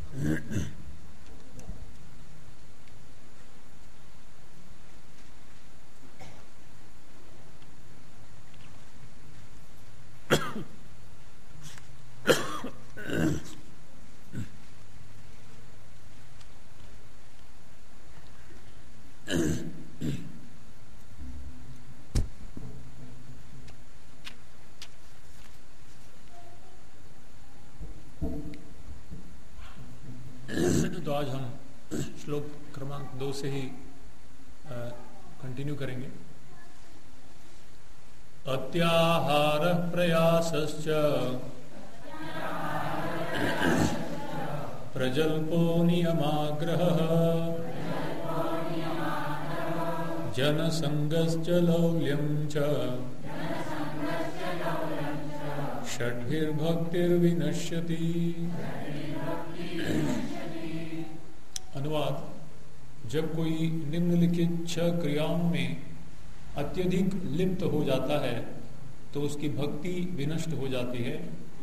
तो आज हम श्लोक क्रमांक 2 से ही कंटिन्यू करेंगे। अत्याहार प्रयासश्च प्रजल्पो नियमाग्रहः जनसंगश्च लौल्यं च षड्भिर्भक्तिर्विनश्यति। अनुवाद: जब कोई निम्नलिखित 6 क्रियाओं में अत्यधिक लिप्त हो जाता है तो उसकी भक्ति विनष्ट हो जाती है।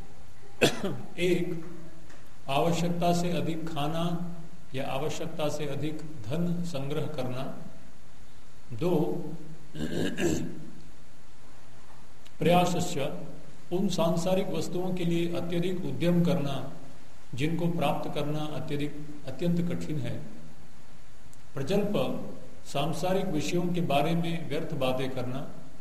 1. आवश्यकता से अधिक खाना या आवश्यकता से अधिक धन संग्रह करना। 2. प्रयासस्य उन सांसारिक वस्तुओं के लिए अत्यधिक उद्यम करना जिनको प्राप्त करना अत्यंत कठिन है। प्रजल्प सांसारिक विषयों के बारे में व्यर्थ बातें करना।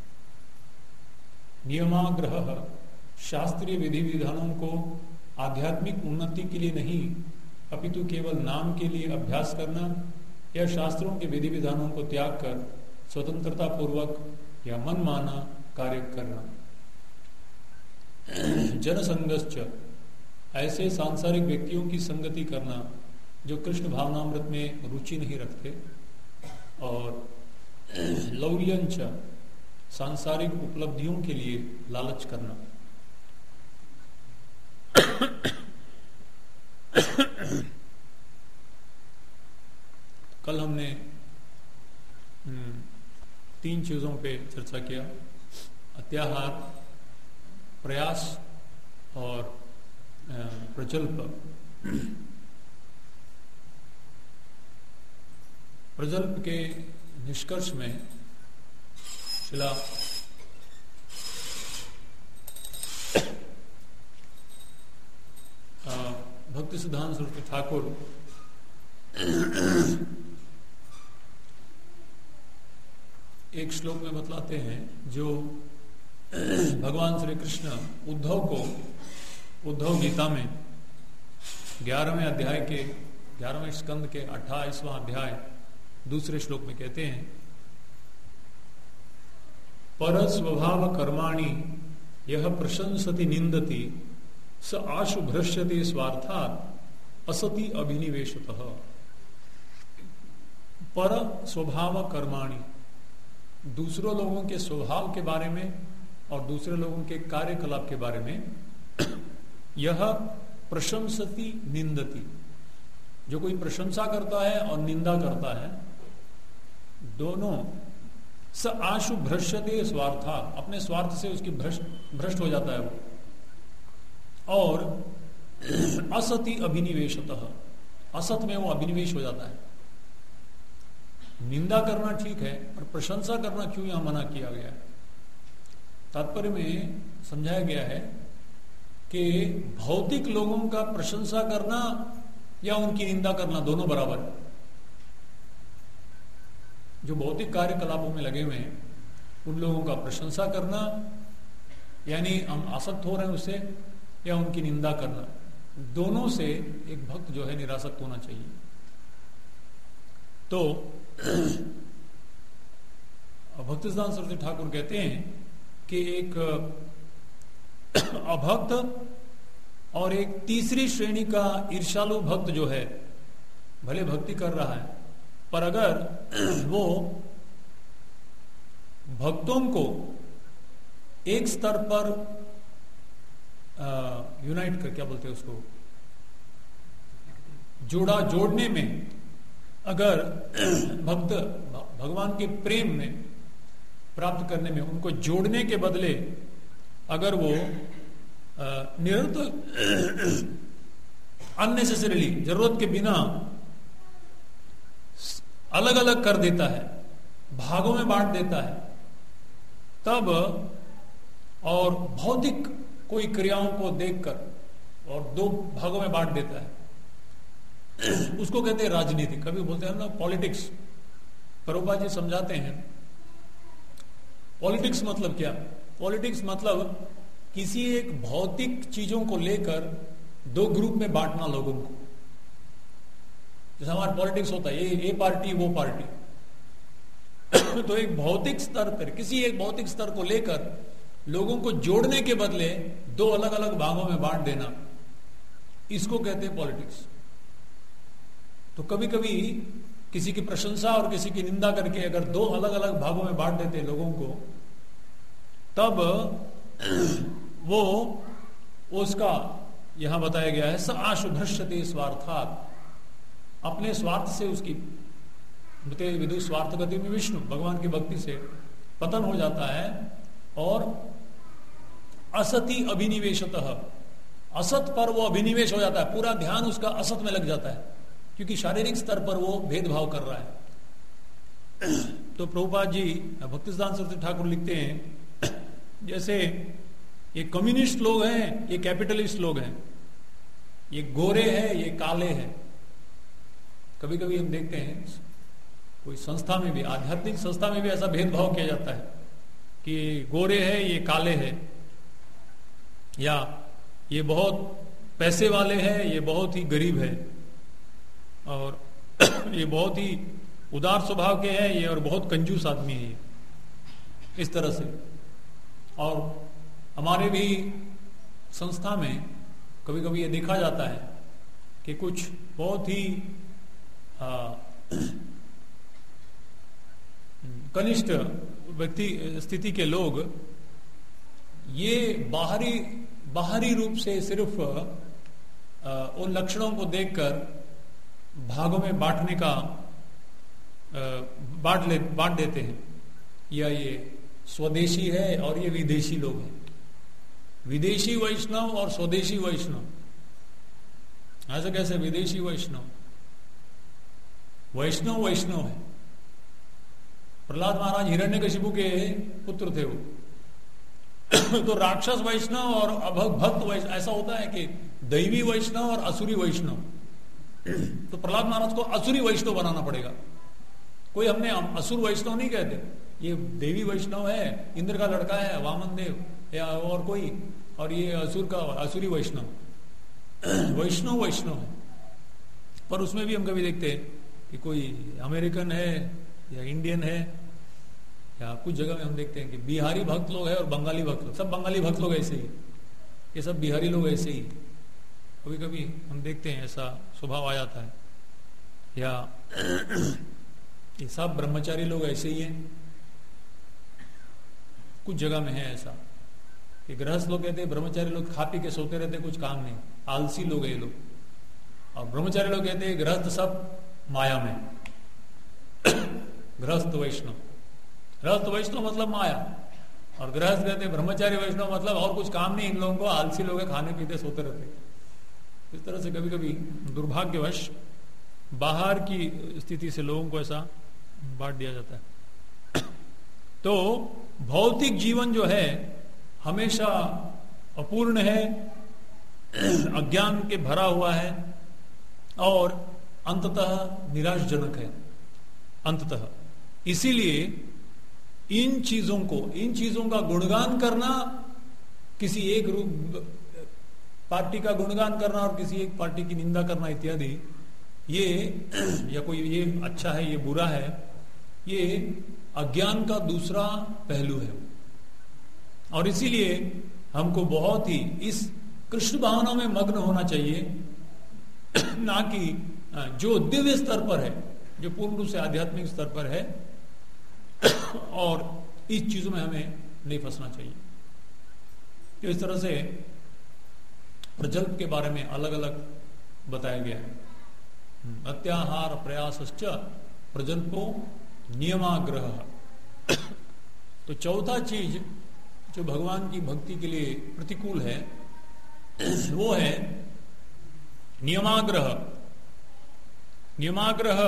नियमाग्रह शास्त्रीय विधि विधानों को आध्यात्मिक उन्नति के लिए नहीं अपितु केवल नाम के लिए अभ्यास करना या शास्त्रों के विधि विधानों को त्याग कर स्वतंत्रता पूर्वक या मनमाना कार्य करना। जनसंगश्च ऐसे सांसारिक व्यक्तियों की संगति करना जो कृष्ण भावनामृत में रुचि नहीं रखते। और लौल्यंच सांसारिक उपलब्धियों के लिए लालच करना। कल हमने 3 चीजों पे चर्चा किया: अत्याहार, प्रयास और प्रजल्प। प्रजल्प के निष्कर्ष में शिला भक्ति सिद्धांत सरस्वती ठाकुर एक श्लोक में बतलाते हैं जो भगवान श्री कृष्ण उद्धव गीता में 11वें अध्याय के 11वें स्कंद के 28वां अध्याय दूसरे श्लोक में कहते हैं: पर स्वभाव कर्माणि यह प्रशंसति निंदति स आशु भ्रश्यते स्वार्थात् असति अभिनिवेशतः। पर स्वभाव कर्माणि, दूसरों लोगों के स्वभाव के बारे में और दूसरे लोगों के कार्यकलाप के बारे में यह प्रशंसति निंदति, जो कोई प्रशंसा करता है और निंदा करता है, दोनों स आशु भ्रश्यते स्वार्था, अपने स्वार्थ से उसकी भ्रष्ट हो जाता है वो। और असति अभिनिवेशतः, असत में वो अभिनिवेश हो जाता है। निंदा करना ठीक है, और प्रशंसा करना क्यों यहां मना किया गया है? तात्पर्य में समझाया गया है कि भौतिक लोगों का प्रशंसा करना या उनकी निंदा करना दोनों बराबर है। जो भौतिक कार्यकलापों में लगे हुए हैं उन लोगों का प्रशंसा करना यानी हम आसक्त हो रहे हैं उससे, या उनकी निंदा करना, दोनों से एक भक्त जो है निरासक्त होना चाहिए। तो भक्ति सिद्धांत सरस्वती ठाकुर कहते हैं कि एक अभक्त और एक तीसरी श्रेणी का ईर्ष्यालु भक्त जो है, भले भक्ति कर रहा है, पर अगर वो भक्तों को एक स्तर पर यूनाइट कर, क्या बोलते हैं उसको, जोड़ने में, अगर भक्त भगवान के प्रेम में प्राप्त करने में उनको जोड़ने के बदले अगर वो अननेसेसरीली, जरूरत के बिना अलग अलग कर देता है, भागों में बांट देता है, तब और भौतिक कोई क्रियाओं को देखकर और दो भागों में बांट देता है, उसको कहते हैं राजनीति। कभी बोलते हैं ना पॉलिटिक्स। प्रभुपाद जी समझाते हैं पॉलिटिक्स मतलब क्या। पॉलिटिक्स मतलब किसी एक भौतिक चीजों को लेकर दो ग्रुप में बांटना लोगों को। जैसे हमारा पॉलिटिक्स होता है, ये पार्टी वो पार्टी तो एक भौतिक स्तर पर किसी एक भौतिक स्तर को लेकर लोगों को जोड़ने के बदले दो अलग अलग भागों में बांट देना, इसको कहते हैं पॉलिटिक्स। तो कभी कभी किसी की प्रशंसा और किसी की निंदा करके अगर दो अलग अलग भागों में बांट देते हैं लोगों को, तब वो उसका यहां बताया गया है स आशुभ्रश्यते स्वार्थात्, अपने स्वार्थ से उसकी विदु स्वार्थ गति में विष्णु, भगवान की भक्ति से पतन हो जाता है और असति अभिनिवेशतः, असत पर वो अभिनिवेश हो जाता है, पूरा ध्यान उसका असत में लग जाता है, क्योंकि शारीरिक स्तर पर वो भेदभाव कर रहा है। तो प्रभुपाद जी भक्तिसिद्धांत सरस्वती ठाकुर लिखते हैं, जैसे ये कम्युनिस्ट लोग हैं, ये कैपिटलिस्ट लोग हैं, ये गोरे हैं, ये काले हैं। कभी कभी हम देखते हैं कोई संस्था में भी, आध्यात्मिक संस्था में भी ऐसा भेदभाव किया जाता है कि गोरे हैं, ये काले हैं, या ये बहुत पैसे वाले हैं, ये बहुत ही गरीब है, और ये बहुत ही उदार स्वभाव के हैं, ये और बहुत कंजूस आदमी है ये, इस तरह से। और हमारे भी संस्था में कभी कभी ये देखा जाता है कि कुछ बहुत ही कनिष्ठ व्यक्ति स्थिति के लोग ये बाहरी रूप से सिर्फ उन लक्षणों को देखकर भागों में बांटने का बांट देते हैं, या ये स्वदेशी है और ये विदेशी लोग हैं, विदेशी वैष्णव और स्वदेशी वैष्णव। ऐसा कैसे? विदेशी वैष्णव वैष्णव है। प्रहलाद महाराज हिरण्यकशिपु के पुत्र थे वो तो राक्षस वैष्णव और भक्त वैष्णव, ऐसा होता है कि दैवी वैष्णव और असुरी वैष्णव। तो प्रहलाद महाराज को असुरी वैष्णव बनाना पड़ेगा। कोई हमने असुर वैष्णव नहीं कहते, ये देवी वैष्णव है, इंद्र का लड़का है वामन देव, या और कोई, और ये असुर का असुरी वैष्णव है। पर उसमें भी हम कभी देखते हैं कि कोई अमेरिकन है या इंडियन है, या कुछ जगह में हम देखते हैं कि बिहारी भक्त लोग है और बंगाली भक्त लोग, सब बंगाली भक्त लोग ऐसे ही, ये सब बिहारी लोग ऐसे ही। कभी कभी हम देखते हैं ऐसा स्वभाव आ जाता है। या ये सब ब्रह्मचारी लोग ऐसे ही हैं, कुछ जगह में है ऐसा कि गृहस्थ लोग कहते हैं ब्रह्मचारी लोग खा पी के सोते रहते, कुछ काम नहीं, आलसी लोग है ये लोग। और ब्रह्मचारी लोग कहते हैं गृहस्थ सब माया में गृहस्थ वैष्णव मतलब माया, और गृहस्थ कहते हैं ब्रह्मचारी वैष्णव मतलब और कुछ काम नहीं इन लोगों को, आलसी लोग है, खाने पीते सोते रहते। इस तरह से कभी कभी दुर्भाग्यवश बाहर की स्थिति से लोगों को ऐसा बांट दिया जाता है। तो भौतिक जीवन जो है हमेशा अपूर्ण है, अज्ञान के भरा हुआ है और अंततः निराशजनक है अंततः। इसीलिए इन चीजों का गुणगान करना, किसी एक पार्टी का गुणगान करना और किसी एक पार्टी की निंदा करना इत्यादि, ये या कोई ये अच्छा है ये बुरा है, ये अज्ञान का दूसरा पहलू है। और इसीलिए हमको बहुत ही इस कृष्ण भावना में मग्न होना चाहिए, ना कि जो दिव्य स्तर पर है, जो पूर्ण रूप से आध्यात्मिक स्तर पर है, और इस चीजों में हमें नहीं फंसना चाहिए। तो इस तरह से प्रजल्प के बारे में अलग अलग बताया गया है। अत्याहार प्रयासश्च प्रजल्पो नियमाग्रह। तो चौथा चीज जो भगवान की भक्ति के लिए प्रतिकूल है वो है नियमाग्रह, नियमाग्रह,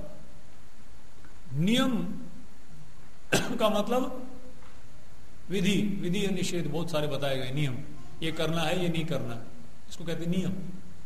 नियम का मतलब विधि, विधि और निषेध बहुत सारे बताए गए। नियम, ये करना है, ये नहीं करना है, इसको कहते हैं नियम।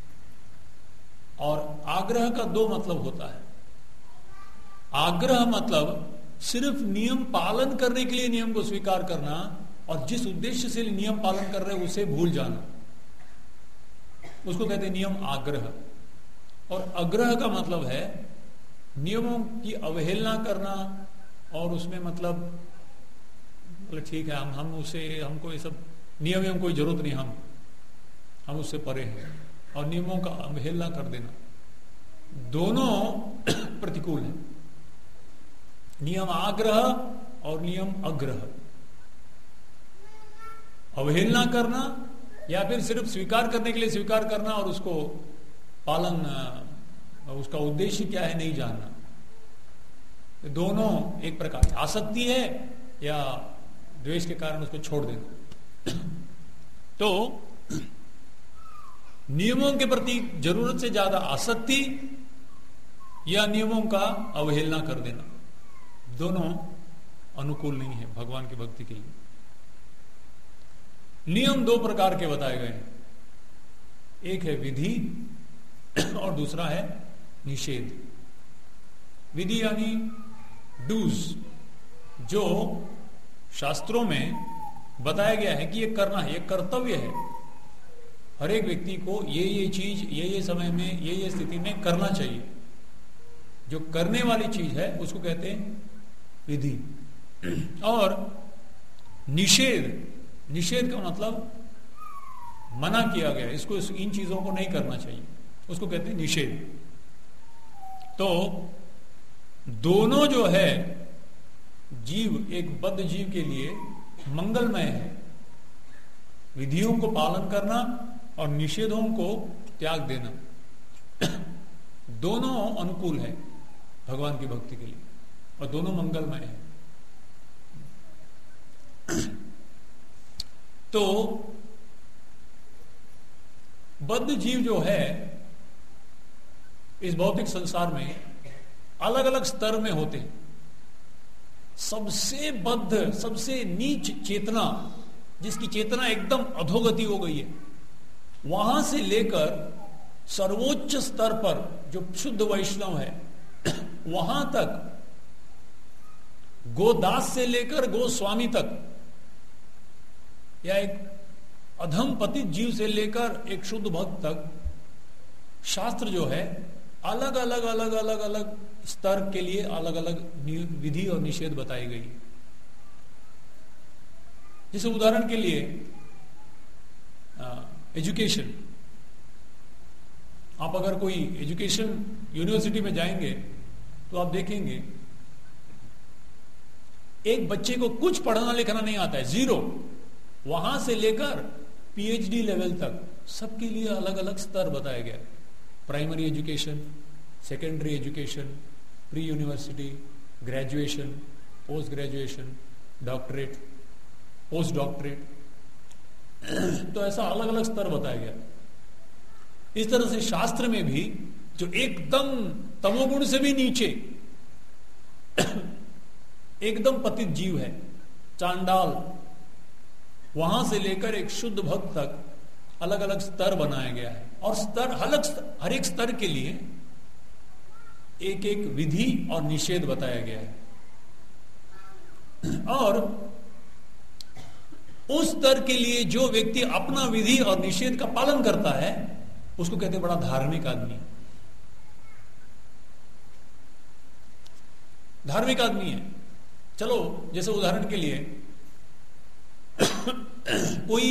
और आग्रह का दो मतलब होता है। आग्रह मतलब सिर्फ नियम पालन करने के लिए नियम को स्वीकार करना, और जिस उद्देश्य से नियम पालन कर रहे हैं उसे भूल जाना, उसको कहते हैं नियम आग्रह। और अग्रह का मतलब है नियमों की अवहेलना करना, और उसमें मतलब बोले ठीक है, हम उसे, हमको ये सब नियम में कोई जरूरत नहीं, हम उससे परे हैं, और नियमों का अवहेलना कर देना, दोनों प्रतिकूल है। नियम आग्रह और नियम अग्रह, अवहेलना करना या फिर सिर्फ स्वीकार करने के लिए स्वीकार करना और उसको पालन, उसका उद्देश्य क्या है नहीं जानना, दोनों एक प्रकार की आसक्ति है या द्वेष के कारण उसको छोड़ देना। तो नियमों के प्रति जरूरत से ज्यादा आसक्ति या नियमों का अवहेलना कर देना, दोनों अनुकूल नहीं है भगवान की भक्ति के लिए। नियम दो प्रकार के बताए गए हैं, एक है विधि और दूसरा है निषेध। विधि यानी डूज, जो शास्त्रों में बताया गया है कि ये करना है, ये कर्तव्य है, हर एक व्यक्ति को ये चीज ये समय में ये स्थिति में करना चाहिए। जो करने वाली चीज है उसको कहते हैं विधि। और निषेध, निषेध का मतलब मना किया गया, इसको इन चीजों को नहीं करना चाहिए, उसको कहते हैं निषेध। तो दोनों जो है जीव, एक बद्ध जीव के लिए मंगलमय है, विधियों को पालन करना और निषेधों को त्याग देना, दोनों अनुकूल है भगवान की भक्ति के लिए और दोनों मंगलमय है। तो बद्ध जीव जो है इस भौतिक संसार में अलग अलग स्तर में होते हैं। सबसे बद्ध, सबसे नीच चेतना, जिसकी चेतना एकदम अधोगति हो गई है, वहां से लेकर सर्वोच्च स्तर पर जो शुद्ध वैष्णव है वहां तक, गोदास से लेकर गोस्वामी तक, या एक अधम पतित जीव से लेकर एक शुद्ध भक्त तक, शास्त्र जो है अलग अलग अलग अलग अलग स्तर के लिए अलग अलग विधि और निषेध बताई गई। जैसे उदाहरण के लिए एजुकेशन, आप अगर कोई एजुकेशन यूनिवर्सिटी में जाएंगे तो आप देखेंगे एक बच्चे को कुछ पढ़ना लिखना नहीं आता है, जीरो, वहां से लेकर पीएचडी लेवल तक सबके लिए अलग अलग स्तर बताया गया। Primary education, secondary education, pre university, graduation, post graduation, doctorate, post doctorate, तो ऐसा अलग अलग स्तर बताया गया। इस तरह से शास्त्र में भी जो एकदम तमोगुण से भी नीचे एकदम पतित जीव है, चांडाल, वहां से लेकर एक शुद्ध भक्त तक अलग अलग स्तर बनाया गया है। और स्तर, हर एक स्तर के लिए एक एक विधि और निषेध बताया गया है। और उस स्तर के लिए जो व्यक्ति अपना विधि और निषेध का पालन करता है उसको कहते हैं बड़ा धार्मिक आदमी। धार्मिक आदमी है। चलो, जैसे उदाहरण के लिए कोई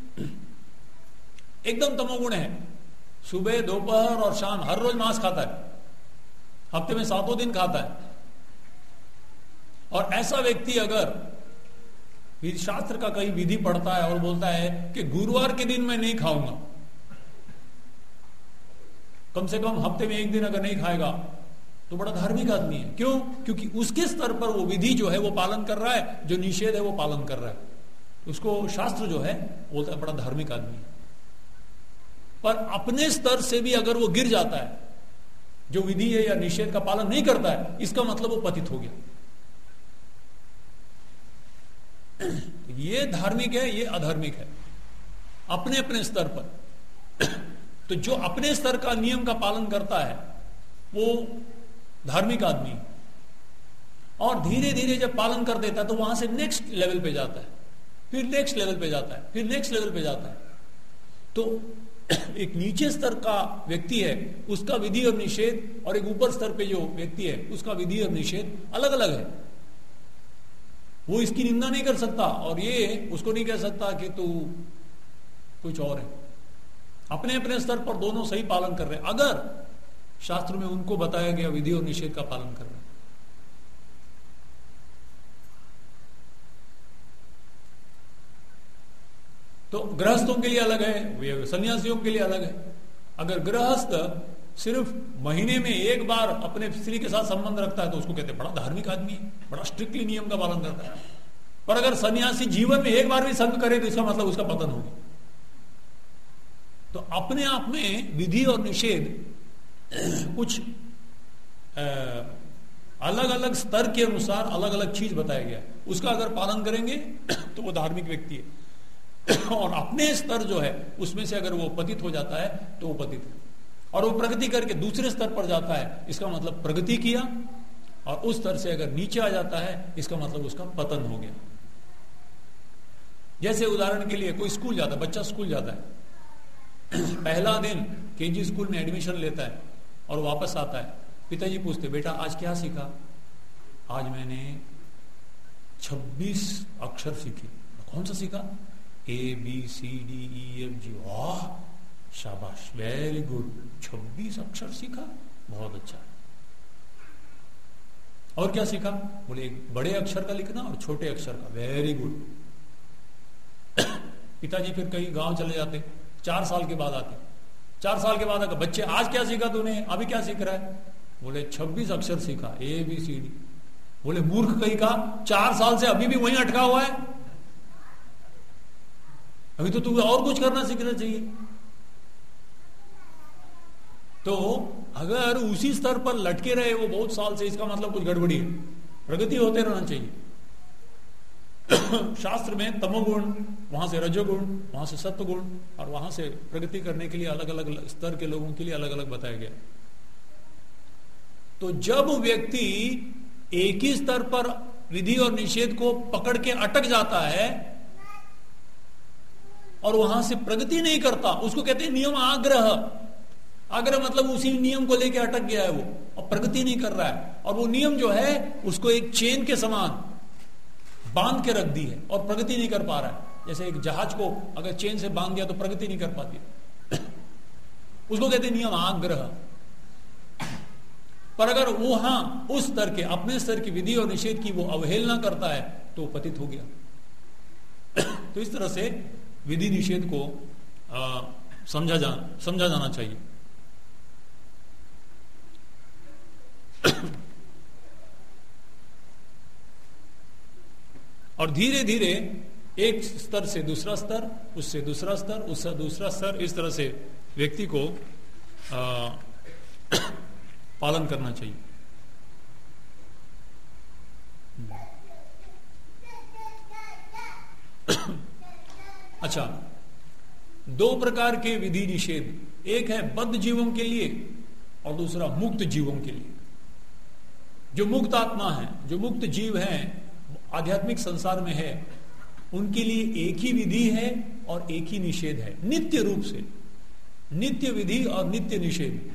एकदम तमोगुण है, सुबह दोपहर और शाम हर रोज मांस खाता है, हफ्ते में 7 दिन खाता है, और ऐसा व्यक्ति अगर शास्त्र का कहीं विधि पढ़ता है और बोलता है कि गुरुवार के दिन मैं नहीं खाऊंगा, कम से कम हफ्ते में 1 दिन अगर नहीं खाएगा, तो बड़ा धार्मिक आदमी है। क्यों? क्योंकि उसके स्तर पर वो विधि जो है वो पालन कर रहा है, जो निषेध है वो पालन कर रहा है। उसको शास्त्र जो है बोलता है बड़ा धार्मिक आदमी है। पर अपने स्तर से भी अगर वो गिर जाता है, जो विधि है या निषेध का पालन नहीं करता है, इसका मतलब वो पतित हो गया। ये धार्मिक है, ये अधार्मिक है, अपने अपने स्तर पर। तो जो अपने स्तर का नियम का पालन करता है वो धार्मिक आदमी, और धीरे धीरे जब पालन कर देता है तो वहां से नेक्स्ट लेवल पे जाता है, फिर नेक्स्ट लेवल पे जाता है, फिर नेक्स्ट लेवल पे जाता है। तो एक नीचे स्तर का व्यक्ति है, उसका विधि और निषेध, और एक ऊपर स्तर पे जो व्यक्ति है उसका विधि और निषेध अलग अलग है। वो इसकी निंदा नहीं कर सकता और ये उसको नहीं कह सकता कि तू कुछ और है। अपने अपने स्तर पर दोनों सही पालन कर रहे हैं, अगर शास्त्र में उनको बताया गया विधि और निषेध का पालन कर रहे हैं। तो गृहस्थों के लिए अलग है, सन्यासियों के लिए अलग है। अगर गृहस्थ सिर्फ महीने में एक बार अपने स्त्री के साथ संबंध रखता है तो उसको कहते हैं बड़ा धार्मिक आदमी है, बड़ा स्ट्रिक्टली नियम का पालन करता है। पर अगर सन्यासी जीवन में एक बार भी संग करे तो इसका मतलब उसका पतन होगा। तो अपने आप में विधि और निषेध कुछ अलग अलग स्तर के अनुसार अलग अलग चीज बताया गया, उसका अगर पालन करेंगे तो वो धार्मिक व्यक्ति है। और अपने स्तर जो है उसमें से अगर वो पतित हो जाता है तो वो पतित है, और वो प्रगति करके दूसरे स्तर पर जाता है, इसका मतलब प्रगति किया। और उस स्तर से अगर नीचे आ जाता है इसका मतलब उसका पतन हो गया। जैसे उदाहरण के लिए कोई स्कूल जाता है, बच्चा स्कूल जाता है, पहला दिन केजी स्कूल में एडमिशन लेता है और वापस आता है, पिताजी पूछते बेटा आज क्या सीखा? आज मैंने 26 अक्षर सीखे। कौन सा सीखा? ABCDEFG। वाह शाबाश, वेरी गुड, 26 अक्षर सीखा, बहुत अच्छा। और क्या सीखा? बोले बड़े अक्षर का लिखना और छोटे अक्षर का, वेरी गुड। पिताजी फिर कहीं गांव चले जाते, 4 साल के बाद आते, 4 साल के बाद आकर बच्चे आज क्या सीखा तूने? अभी क्या सीख रहा है? बोले 26 अक्षर सीखा, ABCD। बोले मूर्ख कहीं का, 4 साल से अभी भी वहीं अटका हुआ है, अभी तो तुम्हें और कुछ करना सीखना चाहिए। तो अगर उसी स्तर पर लटके रहे वो बहुत साल से, इसका मतलब कुछ गड़बड़ी है, प्रगति होते रहना चाहिए। शास्त्र में तमोगुण, वहां से रजोगुण, वहां से सत्वगुण, और वहां से प्रगति करने के लिए अलग अलग स्तर के लोगों के लिए अलग अलग बताया गया। तो जब व्यक्ति एक ही स्तर पर विधि और निषेध को पकड़ के अटक जाता है और वहां से प्रगति नहीं करता, उसको कहते हैं नियम आग्रह। आग्रह मतलब उसी नियम को लेकर अटक गया है वो, और प्रगति नहीं कर रहा है, और वो नियम जो है उसको एक चेन के समान बांध के रख दी है और प्रगति नहीं कर पा रहा है। जैसे एक जहाज को अगर चेन से बांध दिया तो प्रगति नहीं कर पाती, उसको कहते हैं नियम आग्रह। पर अगर वो उस स्तर के, अपने स्तर की विधि और निषेध की वो अवहेलना करता है तो पतित हो गया। तो इस तरह से विधि निषेध को समझा जाना चाहिए। और धीरे धीरे एक स्तर से दूसरा स्तर, उससे दूसरा स्तर, उससे दूसरा स्तर, इस तरह से व्यक्ति को पालन करना चाहिए। अच्छा, 2 प्रकार के विधि निषेध, एक है बद्ध जीवों के लिए और दूसरा मुक्त जीवों के लिए। जो मुक्त आत्मा है, जो मुक्त जीव है, आध्यात्मिक संसार में है, उनके लिए एक ही विधि है और एक ही निषेध है, नित्य रूप से, नित्य विधि और नित्य निषेध।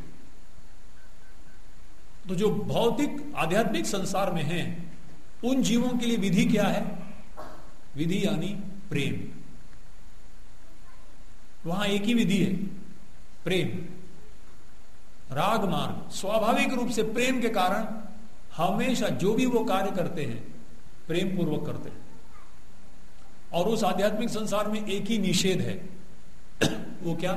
तो जो भौतिक आध्यात्मिक संसार में है उन जीवों के लिए विधि क्या है? विधि यानी प्रेम। वहां एक ही विधि है, प्रेम, राग मार्ग। स्वाभाविक रूप से प्रेम के कारण हमेशा जो भी वो कार्य करते हैं प्रेम पूर्वक करते हैं। और उस आध्यात्मिक संसार में एक ही निषेध है, वो क्या?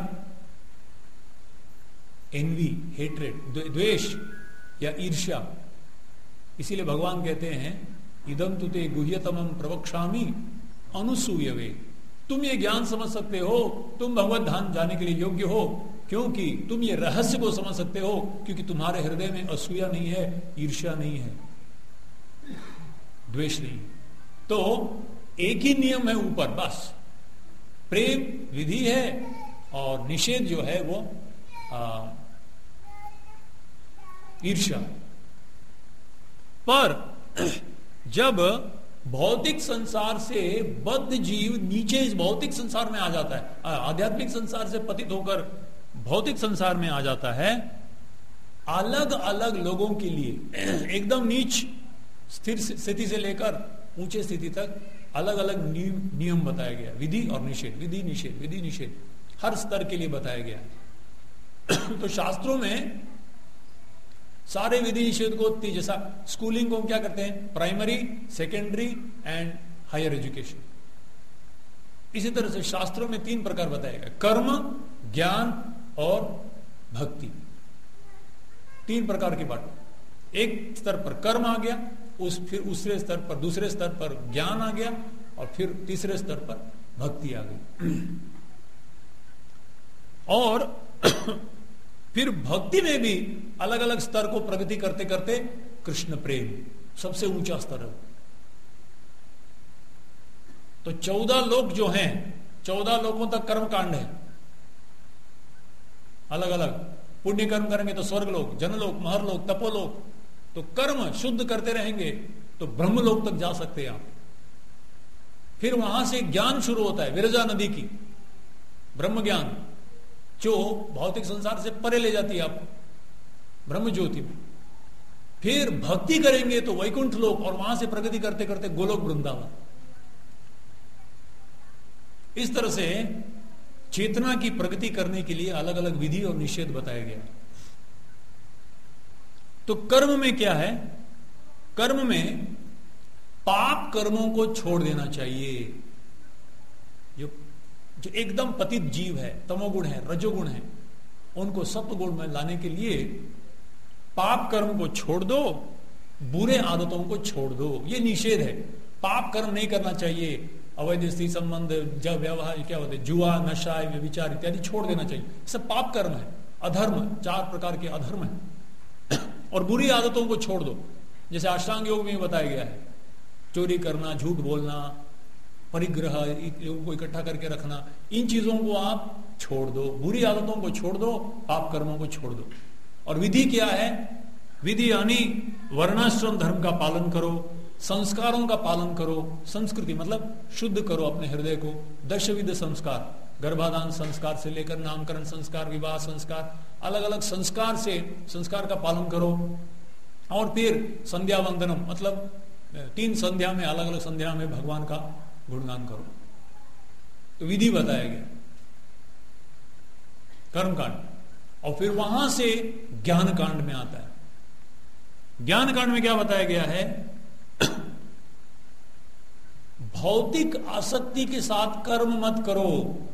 एनवी, हेट्रेड, द्वेष या ईर्ष्या। इसीलिए भगवान कहते हैं इदम तुते गुह्यतमं प्रवक्ष्यामि अनुसूयवे। तुम ये ज्ञान समझ सकते हो, तुम भगवत धाम जाने के लिए योग्य हो, क्योंकि तुम ये रहस्य को समझ सकते हो, क्योंकि तुम्हारे हृदय में असूया नहीं है, ईर्ष्या नहीं है, द्वेष नहीं। तो एक ही नियम है ऊपर, बस प्रेम विधि है और निषेध जो है वो ईर्ष्या। पर जब भौतिक संसार से बद्ध जीव नीचे इस भौतिक संसार में आ जाता है, आध्यात्मिक संसार से पतित होकर भौतिक संसार में आ जाता है, अलग अलग लोगों के लिए एकदम नीच स्थिर स्थिति से लेकर ऊंचे स्थिति तक अलग अलग नियम बताया गया, विधि और निषेध, विधि निषेध, विधि निषेध, हर स्तर के लिए बताया गया। तो शास्त्रों में सारे विधि निषेध को, जैसा स्कूलिंग को हम क्या करते हैं, primary, secondary and higher education, इसी तरह से शास्त्रों में 3 प्रकार बताया गया, कर्म, ज्ञान और भक्ति। 3 प्रकार की बात। एक स्तर पर कर्म आ गया, फिर दूसरे स्तर पर ज्ञान आ गया, और फिर तीसरे स्तर पर भक्ति आ गई। और फिर भक्ति में भी अलग अलग स्तर को प्रगति करते करते कृष्ण प्रेम सबसे ऊंचा स्तर है। तो 14 लोक जो हैं, 14 लोकों तक कर्म कांड है, अलग अलग। पुण्य कर्म करेंगे तो स्वर्गलोक, जनलोक, महरलोक, तपोलोक। तो कर्म शुद्ध करते रहेंगे तो ब्रह्मलोक तक जा सकते हैं आप। फिर वहां से ज्ञान शुरू होता है, विरजा नदी की ब्रह्म ज्ञान, जो भौतिक संसार से परे ले जाती है आपको ब्रह्म ज्योति में। फिर भक्ति करेंगे तो वैकुंठ लोक, और वहां से प्रगति करते करते गोलोक वृंदावन। इस तरह से चेतना की प्रगति करने के लिए अलग अलग विधि और निषेध बताया गया। तो कर्म में क्या है, कर्म में पाप कर्मों को छोड़ देना चाहिए। जो एकदम पतित जीव है, तमोगुण है, रजोगुण है, उनको सत्वगुण में लाने के लिए पाप कर्म को छोड़ दो, बुरे आदतों को छोड़ दो, ये निषेध है। पाप कर्म नहीं करना चाहिए, अवैध स्त्री संबंध, जब व्यवहार क्या होते, जुआ, नशा, व्यभिचार इत्यादि छोड़ देना चाहिए, सब पाप कर्म है। अधर्म, 4 प्रकार के अधर्म है। और बुरी आदतों को छोड़ दो, जैसे अष्टांग योग में बताया गया है, चोरी करना, झूठ बोलना, परिग्रह, लोगों को इकट्ठा करके रखना, इन चीजों को आप छोड़ दो, बुरी आदतों को छोड़ दो, पाप कर्मों को छोड़ दो। और विधि क्या है, विधि यानी वर्णाश्रम धर्म का पालन करो, संस्कारों का पालन करो। संस्कृति मतलब शुद्ध करो अपने हृदय को। दशविध संस्कार, गर्भाधान संस्कार से लेकर नामकरण संस्कार, विवाह संस्कार, अलग अलग संस्कार से संस्कार का पालन करो। और फिर संध्या वंदनम मतलब 3 संध्या में, अलग अलग संध्या में भगवान का गुणगान करो। तो विधि बताया गया, कर्म कांड। और फिर वहां से ज्ञान कांड में आता है। ज्ञान कांड में क्या बताया गया है, भौतिक आसक्ति के साथ कर्म मत करो,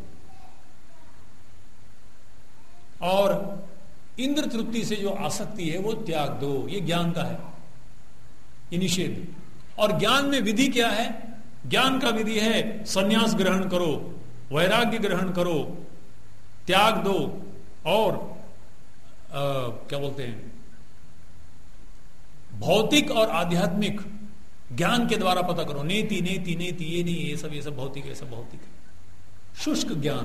और इंद्र तृप्ति से जो आसक्ति है वो त्याग दो, ये ज्ञान का है, ये निषेध। और ज्ञान में विधि क्या है, ज्ञान का विधि है संन्यास ग्रहण करो, वैराग्य ग्रहण करो, त्याग दो, और क्या बोलते हैं, भौतिक और आध्यात्मिक ज्ञान के द्वारा पता करो। नेति नेति नेति, ये नहीं, ये सब भौतिक है, सब भौतिक है। शुष्क ज्ञान।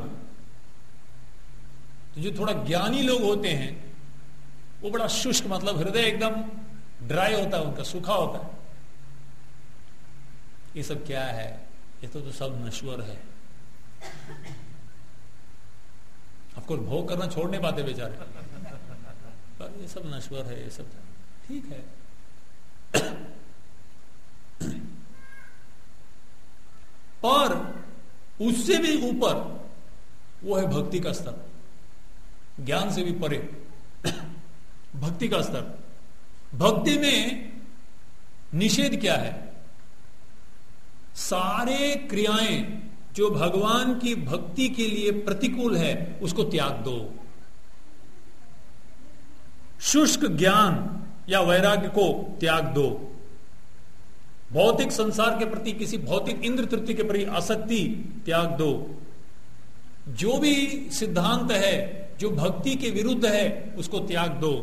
तो जो थोड़ा ज्ञानी लोग होते हैं वो बड़ा शुष्क, मतलब हृदय एकदम ड्राई होता है उनका, सूखा होता है। ये सब क्या है, ये तो सब नश्वर है। आपको भोग करना छोड़ नहीं पाते बेचारे, पर ये सब नश्वर है, ये सब ठीक है। पर उससे भी ऊपर वो है भक्ति का स्तर, ज्ञान से भी परे भक्ति का स्तर। भक्ति में निषेध क्या है, सारे क्रियाएं जो भगवान की भक्ति के लिए प्रतिकूल है उसको त्याग दो। शुष्क ज्ञान या वैराग्य को त्याग दो। भौतिक संसार के प्रति, किसी भौतिक इंद्र तृप्ति के प्रति आसक्ति त्याग दो। जो भी सिद्धांत है जो भक्ति के विरुद्ध है उसको त्याग दो।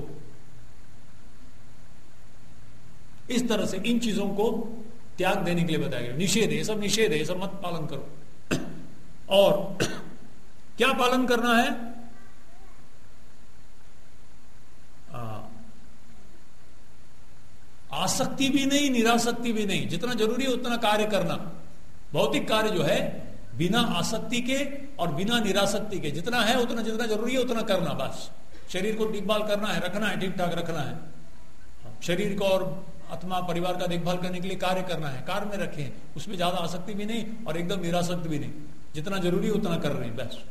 इस तरह से इन चीजों को त्याग देने के लिए बताया गया। निषेध है, सब निषेध है, सब मत पालन करो। और क्या पालन करना है? आसक्ति भी नहीं, निरासक्ति भी नहीं। जितना जरूरी है उतना कार्य करना। भौतिक कार्य जो है बिना आसक्ति के और बिना निरासक्ति के जितना है उतना, जितना जरूरी है उतना करना। बस शरीर को देखभाल करना है, रखना है, ठीक ठाक रखना है। शरीर को और आत्मा परिवार का देखभाल करने के लिए कार्य करना है, कार्य में रखें। उसमें ज्यादा आसक्ति भी नहीं और एकदम निरासक्त भी नहीं। जितना जरूरी है उतना कर रहे हैं बस।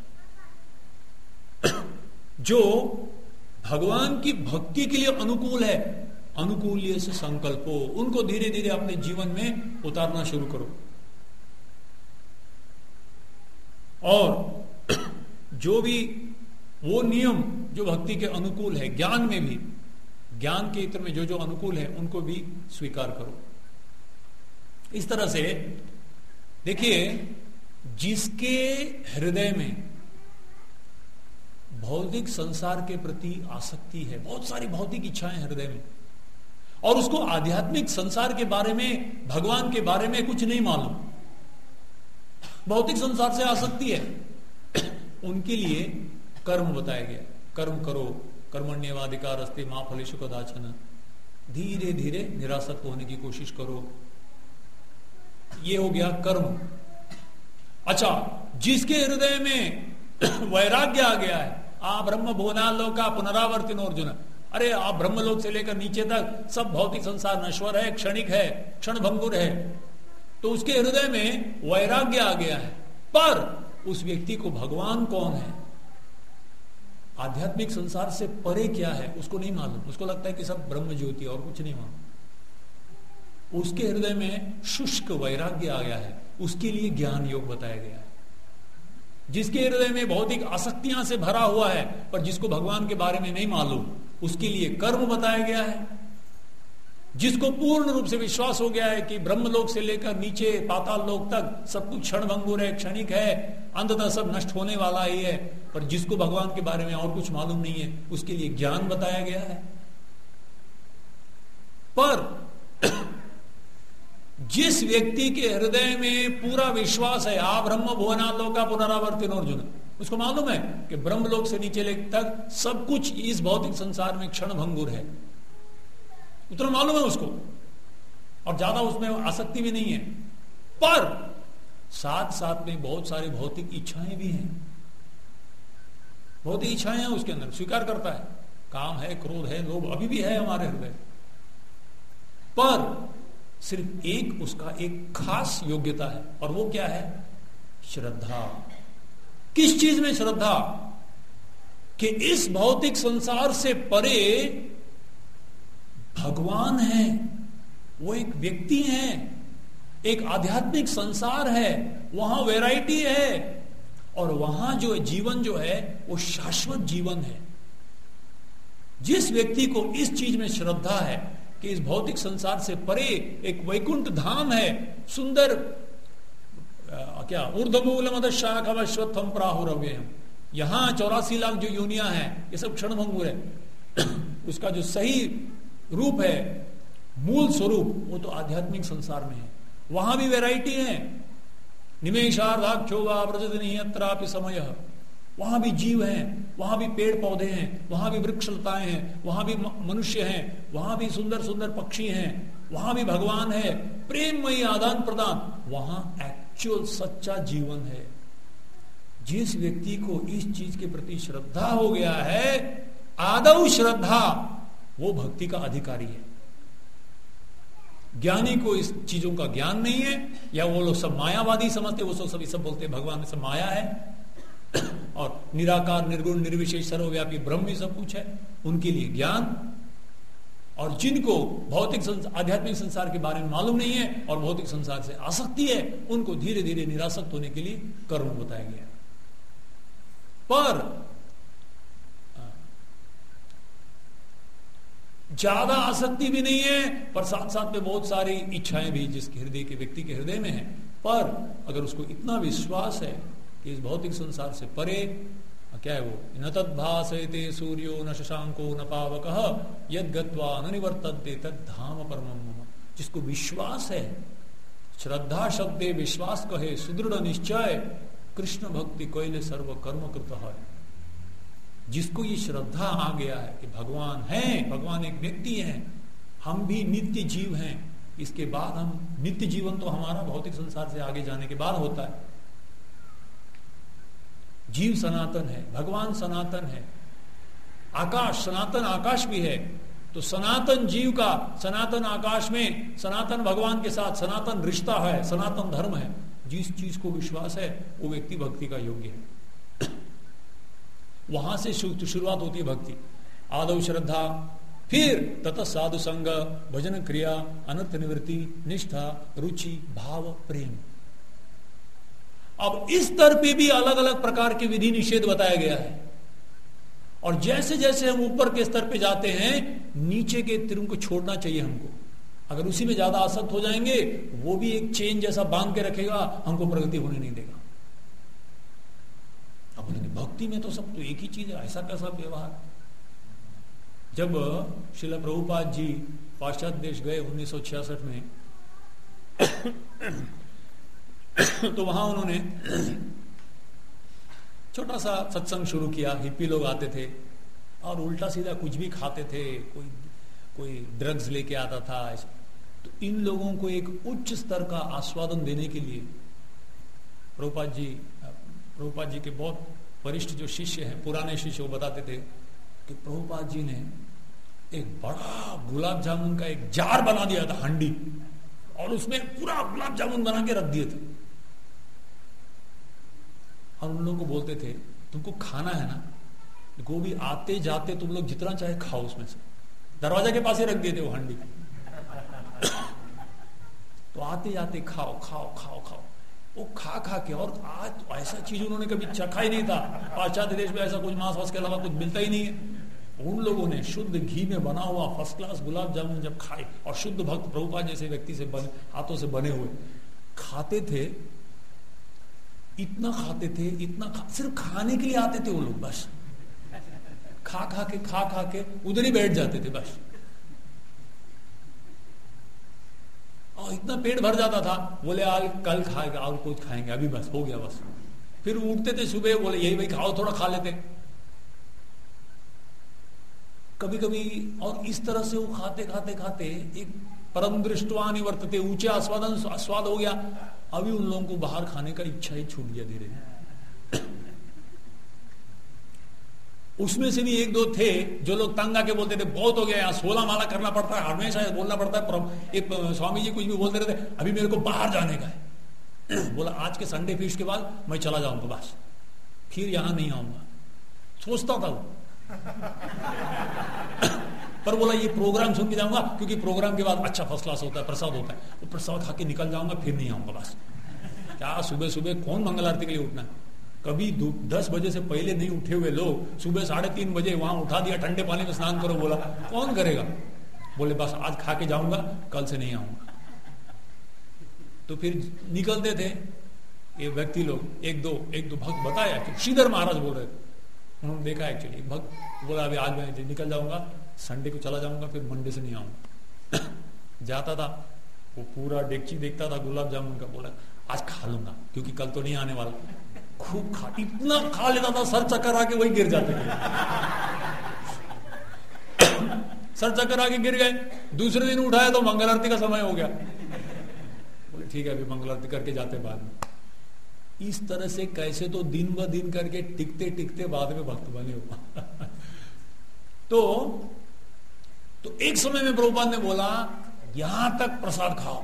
जो भगवान की भक्ति के लिए अनुकूल है, अनुकूल्य से संकल्पो, उनको धीरे धीरे अपने जीवन में उतारना शुरू करो। और जो भी वो नियम जो भक्ति के अनुकूल है, ज्ञान में भी, ज्ञान के इत्र में जो जो अनुकूल है उनको भी स्वीकार करो। इस तरह से देखिए, जिसके हृदय में भौतिक संसार के प्रति आसक्ति है, बहुत सारी भौतिक इच्छाएं हृदय में, और उसको आध्यात्मिक संसार के बारे में, भगवान के बारे में कुछ नहीं मालूम, भौतिक संसार से आसक्ति है, उनके लिए कर्म बताया गया। कर्म करो, कर्मण्येवाधिकारस्ते मा फलेषु कदाचन। धीरे धीरे निरासक्त होने की कोशिश करो। ये हो गया कर्म। अच्छा, जिसके हृदय में वैराग्य आ गया है, आ ब्रह्म भुवनालोका पुनरावर्तिनो अर्जुन, अरे आप ब्रह्मलोक से लेकर नीचे तक सब भौतिक संसार नश्वर है, क्षणिक है, क्षण भंगुर है, तो उसके हृदय में वैराग्य आ गया है। पर उस व्यक्ति को भगवान कौन है, आध्यात्मिक संसार से परे क्या है, उसको नहीं मालूम। उसको लगता है कि सब ब्रह्म ज्योति और कुछ नहीं मालूम। उसके हृदय में शुष्क वैराग्य आ गया है, उसके लिए ज्ञान योग बताया गया है। जिसके हृदय में भौतिक आसक्तियां से भरा हुआ है पर जिसको भगवान के बारे में नहीं मालूम, उसके लिए कर्म बताया गया है। जिसको पूर्ण रूप से विश्वास हो गया है कि ब्रह्मलोक से लेकर नीचे पाताल लोक तक सब कुछ क्षणभंगुर है, क्षणिक है, अंततः सब नष्ट होने वाला ही है, पर जिसको भगवान के बारे में और कुछ मालूम नहीं है, उसके लिए ज्ञान बताया गया है। पर जिस व्यक्ति के हृदय में पूरा विश्वास है, आ ब्रह्म भुवनालोका पुनरावर्तिनो अर्जुन, उसको मालूम है कि ब्रह्मलोक से नीचे तक सब कुछ इस भौतिक संसार में क्षणभंगुर है, उतना मालूम है उसको, और ज्यादा उसमें आसक्ति भी नहीं है। पर साथ साथ में बहुत सारी भौतिक इच्छाएं भी हैं, भौतिक इच्छाएं हैं उसके अंदर, स्वीकार करता है, काम है, क्रोध है, लोभ अभी भी है हमारे हृदय। पर सिर्फ एक उसका एक खास योग्यता है, और वो क्या है? श्रद्धा। किस चीज में श्रद्धा? कि इस भौतिक संसार से परे भगवान है, वो एक व्यक्ति है, एक आध्यात्मिक संसार है, वहां वैरायटी है, और वहां जो जीवन जो है वो शाश्वत जीवन है। जिस व्यक्ति को इस चीज में श्रद्धा है कि इस भौतिक संसार से परे एक वैकुंठ धाम है, सुंदर क्या ऊर्ध्वमूल मद शाखावश्वत्थम प्राहुरव्ययम्, यहां 84 लाख जो योनियां हैं ये सब क्षणभंगुर है, उसका जो सही रूप है, मूल स्वरूप, वो तो आध्यात्मिक संसार में है। वहां भी वैरायटी है, निमेषार्धाख्यो वा व्रजति समय, वहां भी जीव हैं, वहां भी पेड़ पौधे हैं, वहां भी वृक्षलताएं हैं, वहां भी मनुष्य हैं, वहां भी सुंदर सुंदर पक्षी हैं, वहां भी भगवान है, प्रेममयी आदान प्रदान, वहां एक्चुअल सच्चा जीवन है। जिस व्यक्ति को इस चीज के प्रति श्रद्धा हो गया है, आदौ श्रद्धा, वो भक्ति का अधिकारी है। ज्ञानी को इस चीजों का ज्ञान नहीं है, या वो लोग सब मायावादी समझते, वो सब बोलते भगवान में सब माया है और निराकार निर्गुण निर्विशेष सर्वव्यापी ब्रह्म ही सब कुछ है, उनके लिए ज्ञान। और जिनको भौतिक आध्यात्मिक संसार के बारे में मालूम नहीं है और भौतिक संसार से आसक्ति है, उनको धीरे धीरे निरासक्त होने के लिए कर्म बताया गया। पर ज्यादा आसक्ति भी नहीं है, पर साथ साथ में बहुत सारी इच्छाएं भी जिसके हृदय के व्यक्ति के हृदय में है, पर अगर उसको इतना विश्वास है कि इस भौतिक संसार से परे क्या है वो, न तद्भासयते सूर्यो न शशांको न पावकः यद् गत्वा न निवर्तन्ते तद्धाम परमं मम। जिसको विश्वास है, श्रद्धा शब्दे विश्वास कहे, सुदृढ़ निश्चय कृष्ण भक्ति कोयले सर्व कर्म कृत है। जिसको ये श्रद्धा आ गया है कि भगवान है, भगवान एक व्यक्ति है, हम भी नित्य जीव हैं, इसके बाद हम नित्य जीवन तो हमारा भौतिक संसार से आगे जाने के बाद होता है। जीव सनातन है, भगवान सनातन है, आकाश सनातन आकाश भी है। तो सनातन जीव का सनातन आकाश में सनातन भगवान के साथ सनातन रिश्ता है, सनातन धर्म है। जिस चीज को विश्वास है वो व्यक्ति भक्ति का योग्य है। वहां से शुरुआत होती है भक्ति। आदौ श्रद्धा, फिर ततः साधु संग, भजन क्रिया, अनर्थ निवृत्ति, निष्ठा, रुचि, भाव, प्रेम। अब इस स्तर पे भी अलग अलग प्रकार के विधि निषेध बताया गया है। और जैसे जैसे हम ऊपर के स्तर पे जाते हैं, नीचे के तिरुम को छोड़ना चाहिए हमको। अगर उसी में ज्यादा आसक्त हो जाएंगे, वो भी एक चेन जैसा बांध के रखेगा, हमको प्रगति होने नहीं देगा। अब बोलेंगे भक्ति में तो सब तो एक ही चीज है, ऐसा कैसा व्यवहार। जब श्रील प्रभुपाद जी पाश्चात्य देश गए 1966 में, तो वहां उन्होंने छोटा सा सत्संग शुरू किया। हिप्पी लोग आते थे और उल्टा सीधा कुछ भी खाते थे, कोई ड्रग्स लेके आता था। तो इन लोगों को एक उच्च स्तर का आस्वादन देने के लिए प्रभुपाद जी के बहुत वरिष्ठ जो शिष्य हैं, पुराने शिष्य, वो बताते थे कि प्रभुपाद जी ने एक बड़ा गुलाब जामुन का एक जार बना दिया था, हंडी, और उसमें पूरा गुलाब जामुन बना के रख दिए थे। और उन लोगों को बोलते थे तुमको खाना है ना, वो भी आते जाते तुम लोग जितना चाहे खाओ उसमें से। दरवाजा के पास ही रख दिए थे वो हंडी। तो आते जाते खाओ खाओ खाओ खाओ, वो खा खा के। और आज ऐसा चीज उन्होंने कभी चखा ही नहीं था। पाश्चात्य देश में ऐसा कुछ मांस वास के अलावा कुछ मिलता ही नहीं है। उन लोगों ने शुद्ध घी में बना हुआ फर्स्ट क्लास गुलाब जामुन जब खाए, और शुद्ध भक्त प्रभुपाद जैसे व्यक्ति से बने, हाथों से बने हुए खाते थे, इतना खाते थे, सिर्फ खाने के लिए आते थे वो लोग। बस खा खा के उधर ही बैठ जाते थे बस। और इतना पेट भर जाता था, बोले आज कल खाएगा और कुछ खाएंगे, अभी बस हो गया बस। फिर उठते थे सुबह, बोले यही भाई खाओ, थोड़ा खा लेते कभी कभी। और इस तरह से वो खाते एक परम दृष्टवा निवर्तते, ऊंचे आस्वाद हो गया। अभी उन लोगों को बाहर खाने का इच्छा ही छूट गया धीरे धीरे। उसमें से भी एक दो थे जो लोग तंग आके बोलते थे बहुत हो गया, यहाँ 16 माला करना पड़ता है, हमेशा बोलना पड़ता है। एक स्वामी जी कुछ भी बोलते रहते, अभी मेरे को बाहर जाने का है। बोला आज के संडे फीस्ट के बाद मैं चला जाऊंगा बस, फिर यहां नहीं आऊंगा। सोचता था वो पर बोला ये प्रोग्राम सुन के जाऊंगा, क्योंकि प्रोग्राम के बाद अच्छा फर्स्ट क्लास होता है, प्रसाद होता है, वो प्रसाद खा के निकल जाऊंगा, फिर नहीं आऊंगा बस। क्या सुबह सुबह कौन मंगल आरती के लिए उठना है। कभी 10 बजे से पहले नहीं उठे हुए लोग सुबह 3:30 बजे वहां उठा दिया, ठंडे पानी में स्नान करो, बोला कौन करेगा। बोले बस आज खा के जाऊंगा, कल से नहीं आऊंगा। तो फिर निकलते थे ये व्यक्ति लोग। एक दो भक्त बताया कि श्रीधर महाराज बोल रहे थे, उन्होंने देखा एक्चुअली। एक भक्त बोला अभी आज मैं निकल जाऊंगा, संडे को चला जाऊंगा, फिर मंडे से नहीं आऊंगा। जाता था, वो पूरा डेगची देखता था गुलाब जामुन का, बोला आज खा लूंगा क्योंकि कल तो नहीं आने वाला। खूब खा, इतना खा लेता था, सर चक्कर आके वही गिर जाते थे। सर चक्कर आके गिर गए। दूसरे दिन उठाया तो मंगल आरती का समय हो गया। बोले ठीक है अभी मंगल आरती करके जाते बाद में। इस तरह से कैसे तो दिन ब दिन करके टिकते टिकते बाद में भक्त बने हो। तो एक समय में प्रभुपाद ने बोला यहां तक प्रसाद खाओ,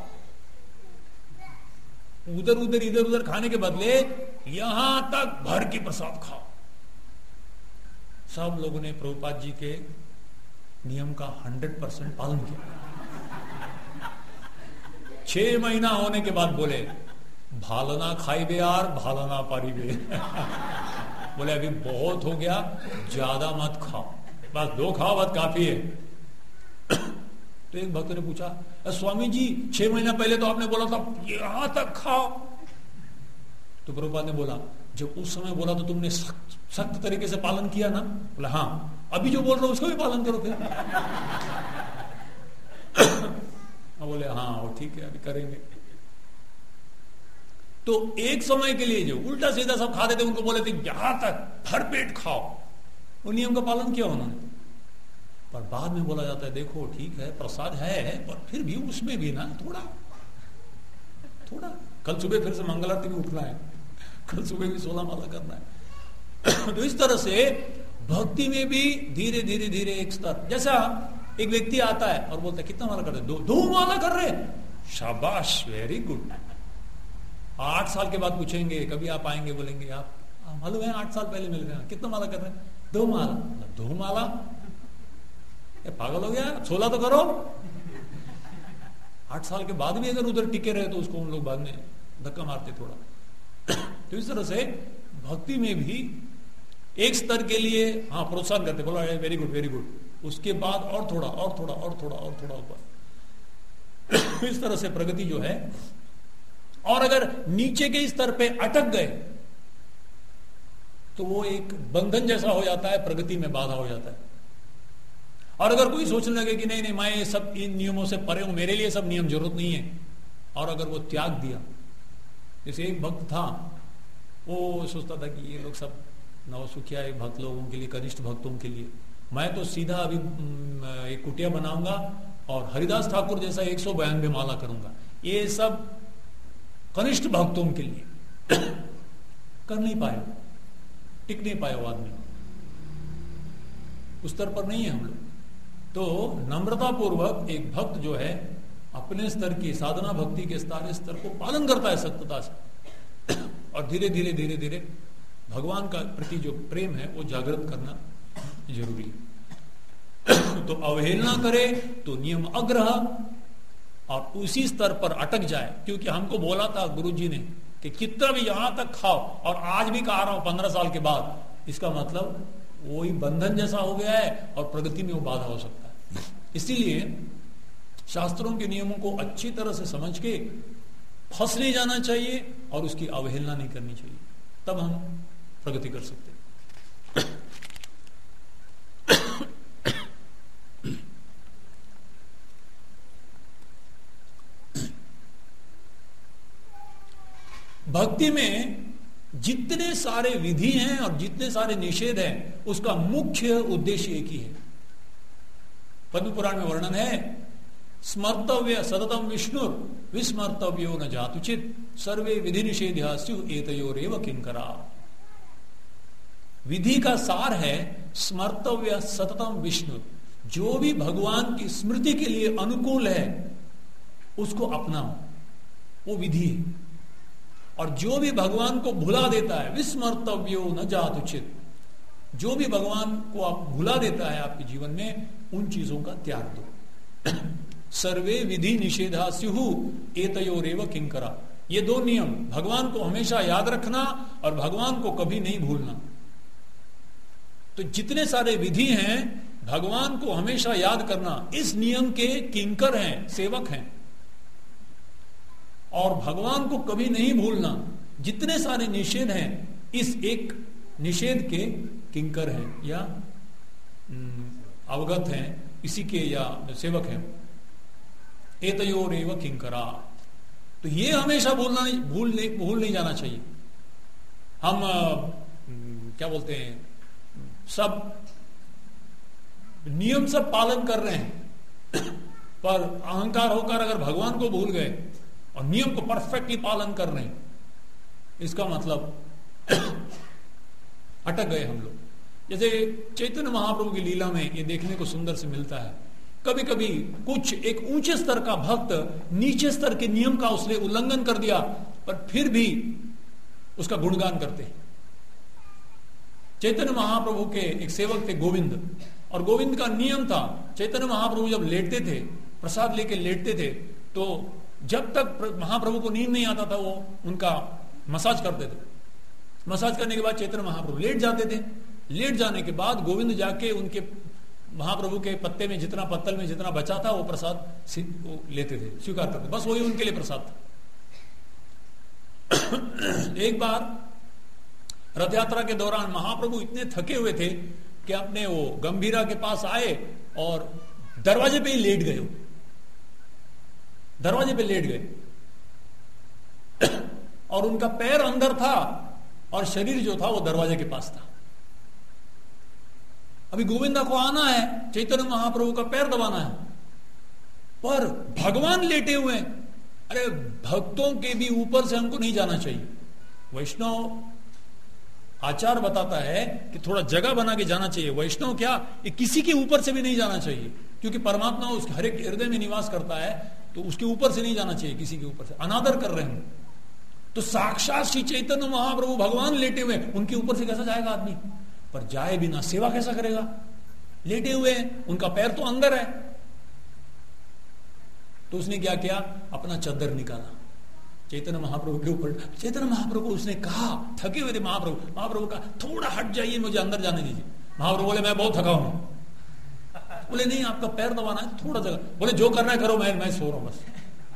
इधर उधर खाने के बदले यहां तक भर के प्रसाद खाओ। सब लोगों ने प्रभुपाद जी के नियम का 100% पालन किया। 6 महीना होने के बाद बोले भालना खाइबे यार, भालना पारिबे। बोले अभी बहुत हो गया, ज्यादा मत खाओ, बस 2 खाओ बस काफी है। तो एक भक्त ने पूछा स्वामी जी 6 महीना पहले तो आपने बोला था यहां तक खाओ। तो प्रभुपाद ने बोला जब उस समय बोला तो तुमने सख्त तरीके से पालन किया ना? बोला हाँ। अभी जो बोल रहे हो उसका भी पालन करो फिर। बोले हाँ वो ठीक है, अभी करेंगे। तो एक समय के लिए जो उल्टा सीधा सब खाते थे, उनको बोले थे यहां तक भर पेट खाओ, वो नियम का पालन किया उन्होंने। पर बाद में बोला जाता है देखो ठीक है प्रसाद है, पर फिर भी उसमें भी ना थोड़ा थोड़ा, कल सुबह फिर से मंगल आरती में उठना है, कल सुबह भी 16 माला करना है। तो इस तरह से भक्ति में भी धीरे धीरे धीरे एक स्तर, जैसा एक व्यक्ति आता है और बोलता है कितना माला कर रहे? दो माला कर रहे, शाबाश, वेरी गुड। 8 साल के बाद पूछेंगे, कभी आप आएंगे, बोलेंगे आप मालूम है 8 साल पहले मिल गए, कितना माला कर रहे हैं? 2 माला। 2 माला? पागल हो गया, 16 तो करो। 8 साल के बाद भी अगर उधर टिके रहे तो उसको उन लोग बाद में धक्का मारते थोड़ा। तो इस तरह से भक्ति में भी एक स्तर के लिए हाँ प्रोत्साहन करते, बोला वेरी गुड वेरी गुड, उसके बाद और थोड़ा और थोड़ा और थोड़ा और थोड़ा ऊपर। इस तरह से प्रगति जो है। और अगर नीचे के स्तर पे अटक गए तो वो एक बंधन जैसा हो जाता है, प्रगति में बाधा हो जाता है। और अगर कोई सोचने लगे कि नहीं नहीं मैं ये सब इन नियमों से परे हूं, मेरे लिए सब नियम जरूरत नहीं है, और अगर वो त्याग दिया, जैसे एक भक्त था वो सोचता था कि ये लोग सब नवसुखिया भक्त लोगों के लिए, कनिष्ठ भक्तों के लिए, मैं तो सीधा अभी एक कुटिया बनाऊंगा और हरिदास ठाकुर जैसा 192 माला करूंगा, ये सब कनिष्ठ भक्तों के लिए। कर नहीं पाए, टिक नहीं पाए वो आदमी, उस स्तर पर नहीं है हम लोग। तो नम्रता पूर्वक एक भक्त जो है अपने स्तर की साधना भक्ति के स्तर को पालन करता है सत्यता से, और धीरे धीरे धीरे धीरे भगवान का प्रति जो प्रेम है वो जागृत करना जरूरी है। तो अवहेलना करे तो नियम अग्रह, और उसी स्तर पर अटक जाए, क्योंकि हमको बोला था गुरुजी ने कि कितना भी यहां तक खाओ, और आज भी कह रहा हूं 15 साल के बाद, इसका मतलब वही बंधन जैसा हो गया है और प्रगति में वो बाधा हो सकता है। इसीलिए शास्त्रों के नियमों को अच्छी तरह से समझ के फंस नहीं जाना चाहिए और उसकी अवहेलना नहीं करनी चाहिए, तब हम प्रगति कर सकते हैं। भक्ति में जितने सारे विधि हैं और जितने सारे निषेध हैं, उसका मुख्य उद्देश्य एक ही है। पद्म पुराण में वर्णन है, स्मर्तव्य सततम विष्णु विस्मर्तव्यो न जातुचित सर्वे विधि निषेध्यास्यु एतयोरेव किंकरा। विधि का सार है स्मर्तव्य सततम विष्णु, जो भी भगवान की स्मृति के लिए अनुकूल है उसको अपनाओ, वो विधि है। और जो भी भगवान को भुला देता है, विस्मर्तव्यो न जातुचित, जो भी भगवान को आप भुला देता है आपके जीवन में, उन चीजों का त्याग दो। सर्वे विधि निषेधास्यु एतयोरेव किंकरा। ये 2 नियम, भगवान को हमेशा याद रखना और भगवान को कभी नहीं भूलना। तो जितने सारे विधि हैं, भगवान को हमेशा याद करना, इस नियम के किंकर हैं, सेवक हैं। और भगवान को कभी नहीं भूलना, जितने सारे निषेध हैं, इस एक निषेध के किंकर हैं या अवगत हैं, इसी के या सेवक हैं। एतयोरेव किंकरा। तो ये हमेशा भूल नहीं जाना चाहिए। हम क्या बोलते हैं, सब नियम सब पालन कर रहे हैं, पर अहंकार होकर अगर भगवान को भूल गए और नियम को परफेक्टली पालन कर रहे हैं, इसका मतलब अटक गए हम लोग। जैसे चैतन्य महाप्रभु की लीला में ये देखने को सुंदर से मिलता है। कभी कभी कुछ एक ऊंचे स्तर का भक्त नीचे स्तर के नियम का उसने उल्लंघन कर दिया, पर फिर भी उसका गुणगान करते हैं। चैतन्य महाप्रभु के एक सेवक थे गोविंद, और गोविंद का नियम था, चैतन्य महाप्रभु जब लेटते थे, प्रसाद लेके लेटते थे, तो जब तक महाप्रभु को नींद नहीं आता था वो उनका मसाज करते थे। मसाज करने के बाद चैतन्य महाप्रभु लेट जाते थे। लेट जाने के बाद गोविंद जाके उनके महाप्रभु के पत्ते में जितना, पत्तल में जितना बचा था वो प्रसाद लेते थे, स्वीकार करते, बस वही उनके लिए प्रसाद था। एक बार रथ यात्रा के दौरान महाप्रभु इतने थके हुए थे कि अपने वो गंभीरा के पास आए और दरवाजे पे ही लेट गए, दरवाजे पे लेट गए और उनका पैर अंदर था और शरीर जो था वो दरवाजे के पास था। अभी गोविंदा को आना है, चैतन्य महाप्रभु का पैर दबाना है, पर भगवान लेटे हुए हैं। अरे भक्तों के भी ऊपर से हमको नहीं जाना चाहिए। वैष्णव आचार बताता है कि थोड़ा जगह बना के जाना चाहिए। वैष्णव क्या, ये किसी के ऊपर से भी नहीं जाना चाहिए, क्योंकि परमात्मा उसके हर एक हृदय में निवास करता है, तो उसके ऊपर से नहीं जाना चाहिए, किसी के ऊपर से अनादर कर रहे हैं। तो साक्षात श्री चैतन्य महाप्रभु भगवान लेटे हुए, उनके ऊपर से कैसा जाएगा आदमी? पर जाए बिना सेवा कैसा करेगा? लेटे हुए हैं, उनका पैर तो अंदर है। तो उसने क्या किया, अपना चद्दर निकाला चैतन्य महाप्रभु के ऊपर। चैतन्य महाप्रभु को उसने कहा, थके हुए थे महाप्रभु का थोड़ा हट जाइए, मुझे अंदर जाने दीजिए। महाप्रभु बोले मैं बहुत थका हूं। बोले नहीं, आपका पैर दबाना है, थोड़ा जगह। बोले जो करना है करो, मैं सो रहा हूं बस।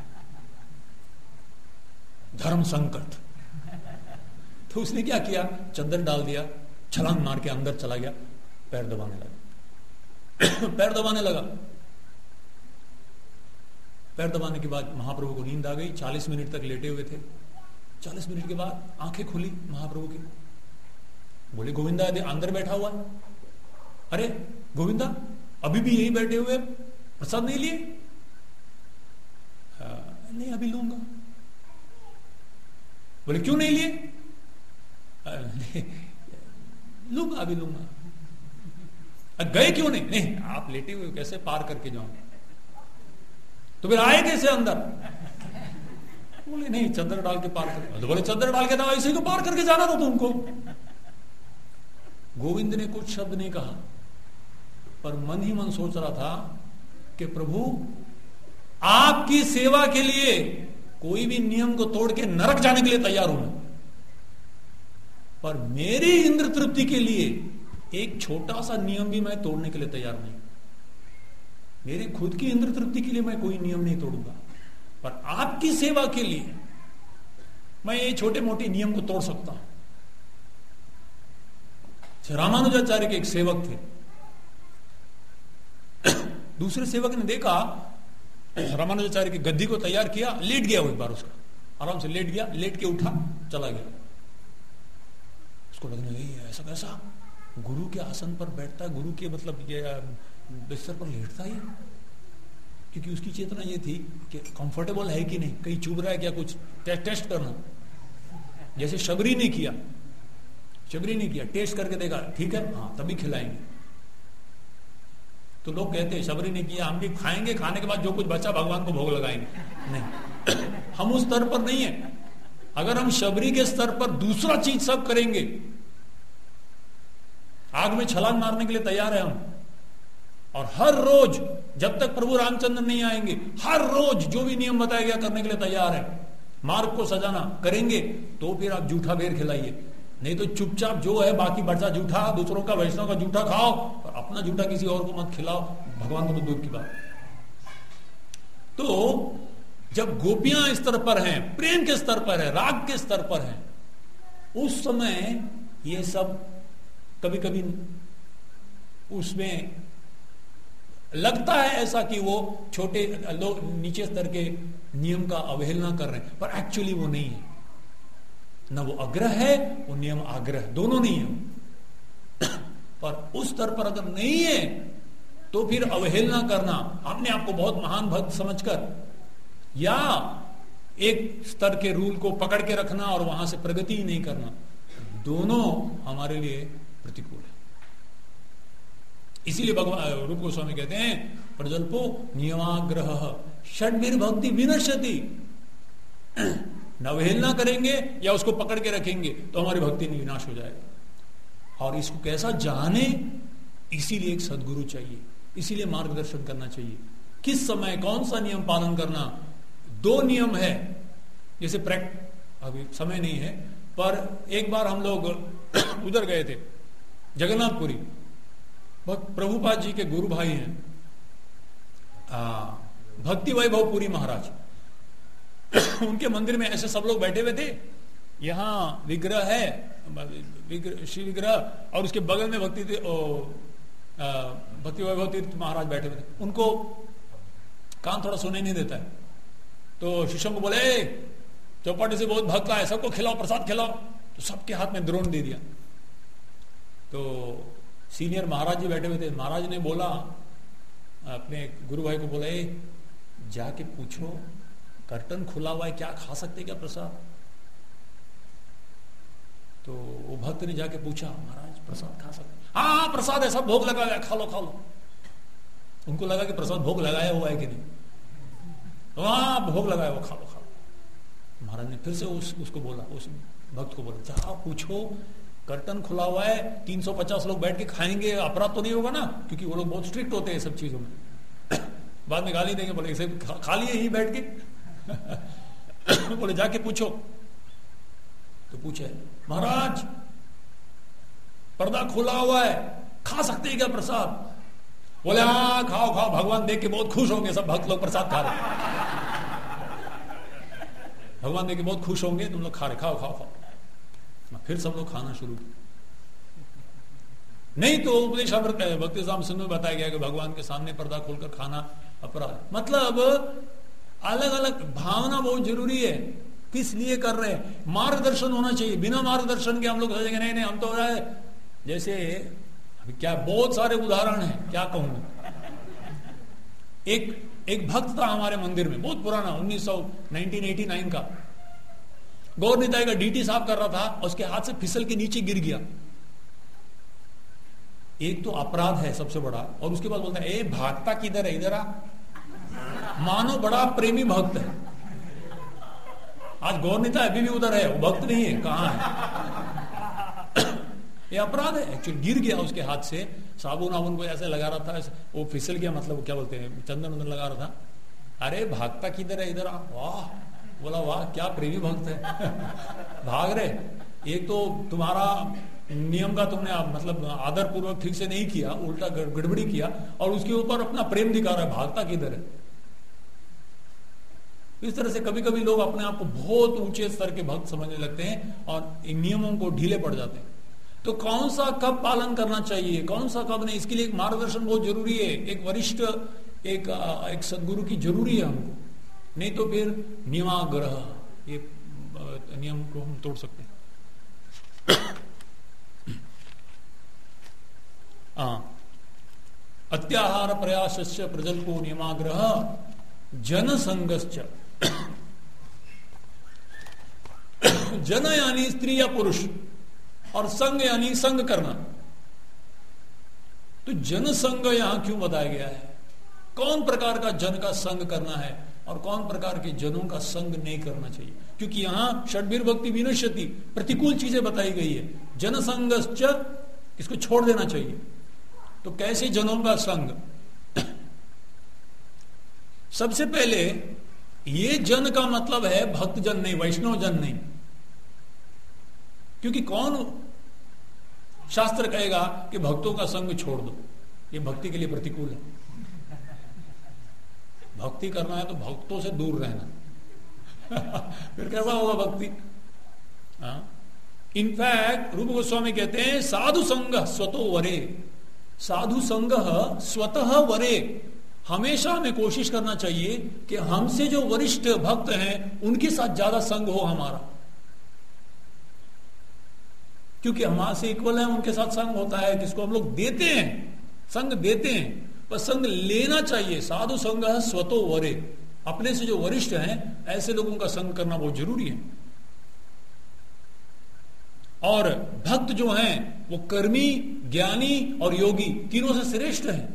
धर्म संकट। तो उसने क्या किया, चद्दर डाल दिया, छलांग मार के अंदर चला गया, पैर दबाने लगा। पैर दबाने लगा। पैर दबाने के बाद महाप्रभु को नींद आ गई। 40 मिनट तक लेटे हुए थे। 40 मिनट के बाद आंखें खुली महाप्रभु की। बोले गोविंदा अंदर बैठा हुआ। अरे गोविंदा अभी भी यही बैठे हुए, प्रसाद नहीं लिए? नहीं अभी लूंगा। बोले क्यों नहीं लिए? लूंगा, अभी लूंगा। गए क्यों नहीं? नहीं आप लेटे हुए कैसे पार करके जाओगे? तो फिर आए कैसे अंदर? बोले नहीं चद्दर डाल के पार कर। तो बोले चद्दर डाल के था, इसी को पार करके जाना था तुमको। गोविंद ने कुछ शब्द नहीं कहा, पर मन ही मन सोच रहा था कि प्रभु आपकी सेवा के लिए कोई भी नियम को तोड़ के नरक जाने के लिए तैयार हूं, पर मेरी इंद्र तृप्ति के लिए एक छोटा सा नियम भी मैं तोड़ने के लिए तैयार नहीं। मेरे खुद की इंद्र तृप्ति के लिए मैं कोई नियम नहीं तोड़ूंगा, पर आपकी सेवा के लिए मैं ये छोटे मोटे नियम को तोड़ सकता हूं। रामानुजाचार्य के एक सेवक थे। दूसरे सेवक ने देखा रामानुजाचार्य की गद्दी को तैयार किया, लेट गया वो एक बार, उसका आराम से लेट गया, लेट के उठा चला गया। उसको लगने लगी ऐसा कैसा गुरु के आसन पर बैठता है, गुरु के मतलब ये बिस्तर पर लेटता है, क्योंकि उसकी चेतना ये थी कि कंफर्टेबल है कि नहीं, कहीं चुभ रहा है क्या, कुछ टेस्ट करना। जैसे शबरी ने किया, टेस्ट करके देखा ठीक है, हाँ तभी खिलाएंगे। तो लोग कहते हैं शबरी ने किया, हम भी खाएंगे, खाने के बाद जो कुछ बचा भगवान को भोग लगाएंगे। नहीं, हम उस स्तर पर नहीं है। अगर हम शबरी के स्तर पर दूसरा चीज सब करेंगे, आग में छलांग मारने के लिए तैयार है हम, और हर रोज जब तक प्रभु रामचंद्र नहीं आएंगे, हर रोज जो भी नियम बताया गया करने के लिए तैयार है। मार्ग को सजाना करेंगे तो फिर आप जूठा बेर खिलाइए, नहीं तो चुपचाप जो है बाकी बचा जूठा, दूसरों का वैष्णव का जूठा खाओ और अपना जूठा किसी और को मत खिलाओ, भगवान को तो दूर की बात। तो जब गोपियां स्तर पर हैं, प्रेम के स्तर पर है, राग के स्तर पर है, उस समय ये सब कभी कभी उसमें लगता है ऐसा कि वो छोटे लोग नीचे स्तर के नियम का अवहेलना कर रहे हैं, पर एक्चुअली वो नहीं है। न वो आग्रह है, वो नियम आग्रह, दोनों नहीं है। पर उस स्तर पर अगर नहीं है तो फिर अवहेलना करना, अपने आप को बहुत महान भक्त समझकर, या एक स्तर के रूल को पकड़ के रखना और वहां से प्रगति ही नहीं करना, दोनों हमारे लिए प्रतिकूल है। इसीलिए भगवान रूप गोस्वामी कहते हैं प्रजल्पो नियमाग्रह षड्भिर भक्ति विनश्यति। न अवहेलना करेंगे या उसको पकड़ के रखेंगे तो हमारी भक्ति विनाश हो जाएगा। और इसको कैसा जाने, इसीलिए एक सदगुरु चाहिए, इसीलिए मार्गदर्शन करना चाहिए, किस समय कौन सा नियम पालन करना। 2 नियम है, जैसे अभी समय नहीं है, पर एक बार हम लोग उधर गए थे जगन्नाथपुरी, प्रभुपाद जी के गुरु भाई हैं भक्ति वैभव पुरी महाराज। उनके मंदिर में ऐसे सब लोग बैठे हुए थे, यहाँ विग्रह है श्री विग्रह, और उसके बगल में भक्ति वैभव तीर्थ महाराज बैठे हुए थे। उनको कान थोड़ा सुने नहीं देता है, तो शिष्यों को बोले चौपाटी से बहुत भक्त आए, सबको खिलाओ, प्रसाद खिलाओ। तो सबके हाथ में द्रोण दे दिया। तो सीनियर महाराज जी बैठे हुए थे, महाराज ने बोला अपने गुरु भाई को, बोला जाके पूछो कर्टन खुला हुआ है, क्या खा सकते क्या प्रसाद? तो वो भक्त ने जाके पूछा, महाराज प्रसाद खा सकते? हाँ प्रसाद है, सब भोग लगा हुआ है, खा लो खा लो। उनको लगा कि प्रसाद भोग लगाया हुआ है कि नहीं, वहां भोग लगाया हुआ, खा लो खा लो। महाराज ने फिर से उसको बोला, उस भक्त को बोला, जा पूछो कर्टन खुला हुआ है, 350 लोग बैठ के खाएंगे, अपराध तो नहीं होगा ना? क्योंकि वो लोग बहुत स्ट्रिक्ट होते हैं सब चीजों में। बाद में गाली देंगे, बोले इसे खा लिए ही बैठ के। बोले जाके पूछो। तो पूछे, महाराज पर्दा खुला हुआ है, खा सकते हैं क्या प्रसाद? बोले हाँ खाओ खाओ, भगवान देख के बहुत खुश होंगे, सब भक्त लोग प्रसाद खा रहे, भगवान देख के बहुत खुश होंगे, तुम लोग खा रहे, खाओ खाओ खाओ। फिर सब लोग खाना शुरू किया। नहीं तो उपदेश भक्ति सिंह में बताया गया कि भगवान के सामने पर्दा खोलकर खाना अपराध। मतलब अलग अलग भावना बहुत जरूरी है, किस लिए कर रहे हैं, मार्गदर्शन होना चाहिए। बिना मार्गदर्शन के हम लोग सोचेंगे नहीं नहीं हम तो जैसे अभी क्या बहुत सारे उदाहरण हैं, क्या कहूंगा। एक भक्त था हमारे मंदिर में, बहुत पुराना, 1989 का, गौर निताई का डीटी साफ कर रहा था, उसके हाथ से फिसल के नीचे गिर गया। एक तो अपराध है सबसे बड़ा, और उसके बाद बोलता है ए भागता किधर है, इधर आ। मानो बड़ा प्रेमी भक्त है। आज गौर निताई अभी भी उधर है, वो भक्त नहीं है, कहां है? ये अपराध है एक्चुअली। गिर गया उसके हाथ से, साबुन आबुन को ऐसे लगा रहा था, वो फिसल गया, मतलब क्या बोलते हैं, चंदन वंदन लगा रहा था। अरे भागता किधर है, इधर आ। वाह, बोला वाह क्या प्रेमी भक्त है। भाग रहे, एक तो तुम्हारा नियम का तुमने मतलब आदर पूर्वक ठीक से नहीं किया, उल्टा गड़बड़ी किया, और उसके ऊपर अपना प्रेम दिखा रहा है, भागता किधर है। इस तरह से कभी कभी लोग अपने आप को बहुत ऊंचे स्तर के भक्त समझने लगते हैं और इन नियमों को ढीले पड़ जाते हैं। तो कौन सा कब पालन करना चाहिए, कौन सा कब नहीं, इसके लिए एक मार्गदर्शन बहुत जरूरी है, एक वरिष्ठ एक सदगुरु की जरूरी है हमको। नहीं तो फिर नियमाग्रह, ये नियम को हम तोड़ सकते हैं। अत्याहार प्रयासस्य प्रजल्पो नियमाग्रह जनसंगश्च। जन यानी स्त्री या पुरुष, और संग यानी संग करना। तो जनसंग यहां क्यों बताया गया है? कौन प्रकार का जन का संग करना है और कौन प्रकार के जनों का संग नहीं करना चाहिए? क्योंकि यहां षड्भिर भक्ति विनश्यति, प्रतिकूल चीजें बताई गई है। जनसंगश्च, इसको छोड़ देना चाहिए। तो कैसे जनों का संग? सबसे पहले ये जन का मतलब है भक्त जन नहीं, वैष्णव जन नहीं। क्योंकि कौन शास्त्र कहेगा कि भक्तों का संग छोड़ दो, ये भक्ति के लिए प्रतिकूल है। भक्ति करना है तो भक्तों से दूर रहना। फिर कैसा होगा भक्ति? इनफैक्ट रूप गोस्वामी कहते हैं साधु संग स्वतो वरे, साधु संग स्वतः वरे। हमेशा हमें कोशिश करना चाहिए कि हमसे जो वरिष्ठ भक्त हैं उनके साथ ज्यादा संग हो हमारा, क्योंकि हमारे से इक्वल है, उनके साथ संग होता है, जिसको हम लोग देते हैं, संग देते हैं, पर संग लेना चाहिए। साधु संग स्वतो वरे, अपने से जो वरिष्ठ हैं ऐसे लोगों का संग करना बहुत जरूरी है। और भक्त जो हैं वो कर्मी, ज्ञानी और योगी तीनों से श्रेष्ठ हैं।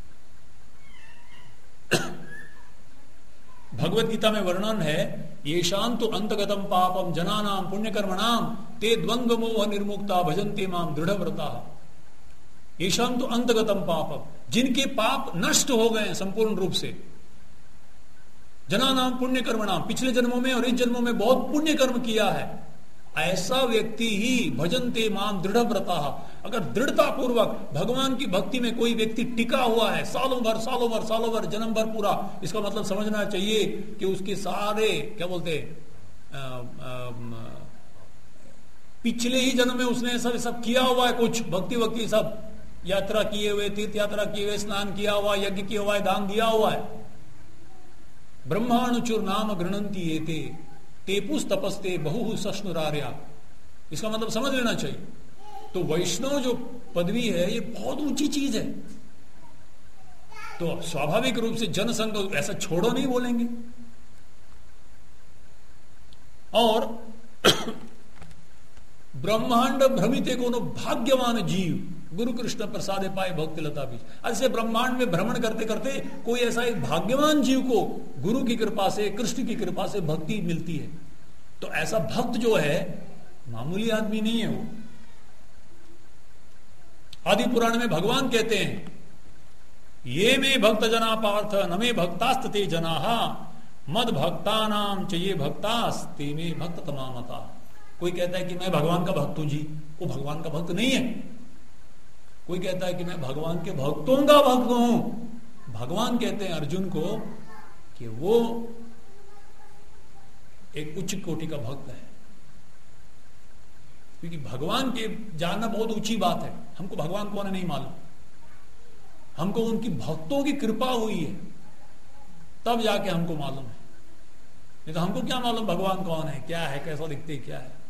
भगवत गीता में वर्णन है, ये शांतो अंतगतम पापम जनानाम पुण्यकर्मणाम ते द्वंद्व मोह निर्मुक्ता भजन्ते माम दृढ़व्रता। ये शांतो अंतगतम पापम, जिनके पाप नष्ट हो गए संपूर्ण रूप से। जनानाम पुण्यकर्मणाम, पिछले जन्मों में और इस जन्मों में बहुत पुण्य कर्म किया है, ऐसा व्यक्ति ही भजन्ते माम दृढ़व्रता। अगर दृढ़ता पूर्वक भगवान की भक्ति में कोई व्यक्ति टिका हुआ है सालों भर सालों भर सालों भर, जन्म भर पूरा, इसका मतलब समझना चाहिए कि उसके सारे क्या बोलते पिछले ही जन्म में उसने सब किया हुआ है, कुछ भक्ति वक्ति सब यात्रा किए हुए, तीर्थ यात्रा किए हुए, स्नान किया हुआ, यज्ञ किया हुआ है, दान दिया हुआ है। ब्रह्माणुचुर नाम गृणंती एते तेपुस तपस्ते बहु सष्णुरार्या। इसका मतलब समझ लेना चाहिए। तो वैष्णव जो पदवी है ये बहुत ऊंची चीज है। तो स्वाभाविक रूप से जनसंघ ऐसा छोड़ो नहीं बोलेंगे। और ब्रह्मांड भ्रमिते कोनो भाग्यवान जीव गुरु कृष्ण प्रसादे पाए भक्ति लता बीज। ऐसे ब्रह्मांड में भ्रमण करते करते कोई ऐसा एक भाग्यवान जीव को गुरु की कृपा से, कृष्ण की कृपा से भक्ति मिलती है। तो ऐसा भक्त जो है मामूली आदमी नहीं है वो। आदि पुराण में भगवान कहते हैं, ये में भक्त जना पार्थ न में भक्तास्ते जनाहा मद भक्तानाम चाहिए भक्तास्ते में भक्त तमामता। कोई कहता है कि मैं भगवान का भक्त हूं जी, वो भगवान का भक्त नहीं है। कोई कहता है कि मैं भगवान के भक्तों का भक्त हूं। भगवान कहते हैं अर्जुन को कि वो एक उच्च कोटि का भक्त है, क्योंकि भगवान के जानना बहुत ऊंची बात है। हमको भगवान कौन है नहीं मालूम, हमको उनकी भक्तों की कृपा हुई है तब जाके हमको मालूम है। नहीं तो हमको क्या मालूम भगवान कौन है, क्या है, कैसा दिखते, क्या है।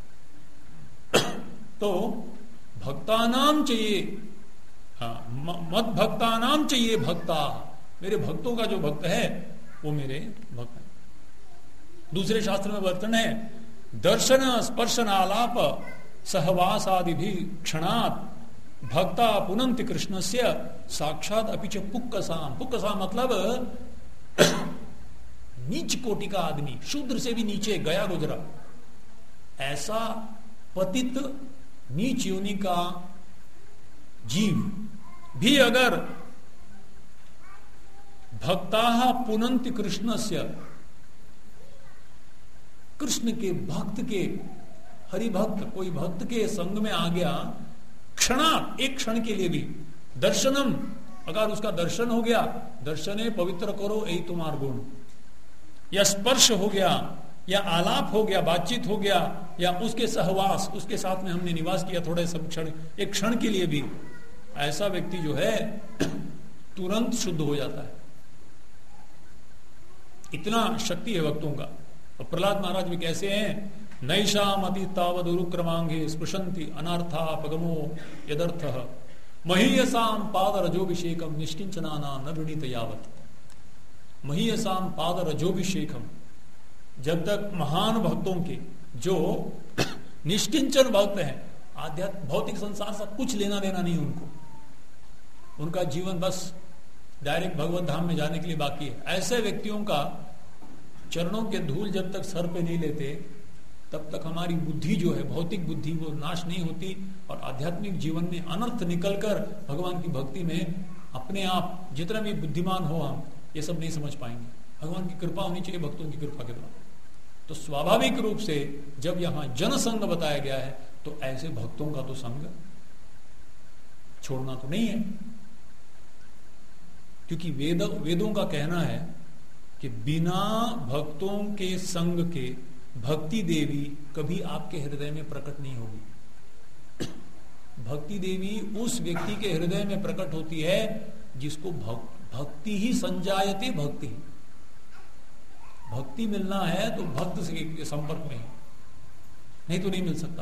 तो भक्तानाम चाहिए, हाँ, मत भक्तानाम चाहिए भक्ता, मेरे भक्तों का जो भक्त है वो मेरे भक्त है। दूसरे शास्त्र में वर्णन है, दर्शन स्पर्शन आलाप सहवास आदि भी क्षणात भक्ता पुनंति कृष्णस्य साक्षात अपिच पुक्कसाम। पुक्कसाम मतलब नीच कोटि का आदमी, शूद्र से भी नीचे गया गुजरा, ऐसा पतित नीच योनि का जीव भी अगर भक्ता पुनंति कृष्णस्य, कृष्ण के भक्त के, हरि भक्त कोई भक्त के संग में आ गया, क्षणा एक क्षण के लिए भी, दर्शनम अगर उसका दर्शन हो गया, दर्शने पवित्र करो यही तुम्हार गुण, या स्पर्श हो गया, या आलाप हो गया, बातचीत हो गया, या उसके सहवास, उसके साथ में हमने निवास किया थोड़े सब क्षण, एक क्षण के लिए भी, ऐसा व्यक्ति जो है तुरंत शुद्ध हो जाता है। इतना शक्ति है भक्तों का। और प्रहलाद महाराज भी कैसे हैं, नैषाम अति तावद उरुक्रमांगे स्पृशंति अनर्था पगमो यदर्थ महीयसाम पाद रजोभिषेकम निष्किंचना नाम न वृणीत यावत। महीयसाम पाद रजोभिषेकम, जब तक महान भक्तों के जो निष्किंचन भक्त हैं, आध्यात्म भौतिक संसार से कुछ लेना देना नहीं उनको, उनका जीवन बस डायरेक्ट भगवत धाम में जाने के लिए बाकी है, ऐसे व्यक्तियों का चरणों के धूल जब तक सर पे नहीं लेते तब तक हमारी बुद्धि जो है, भौतिक बुद्धि, वो नाश नहीं होती और आध्यात्मिक जीवन में अनर्थ निकलकर भगवान की भक्ति में अपने आप जितना भी बुद्धिमान हो हम ये सब नहीं समझ पाएंगे। भगवान की कृपा होनी चाहिए, भक्तों की कृपा के द्वारा। तो स्वाभाविक रूप से जब यहां जनसंग बताया गया है तो ऐसे भक्तों का तो संग छोड़ना तो नहीं है, क्योंकि वेदों का कहना है कि बिना भक्तों के संग के भक्ति देवी कभी आपके हृदय में प्रकट नहीं होगी। भक्ति देवी उस व्यक्ति के हृदय में प्रकट होती है जिसको भक्ति ही संजायते भक्ति। भक्ति मिलना है तो भक्त के संपर्क में, नहीं तो नहीं मिल सकता।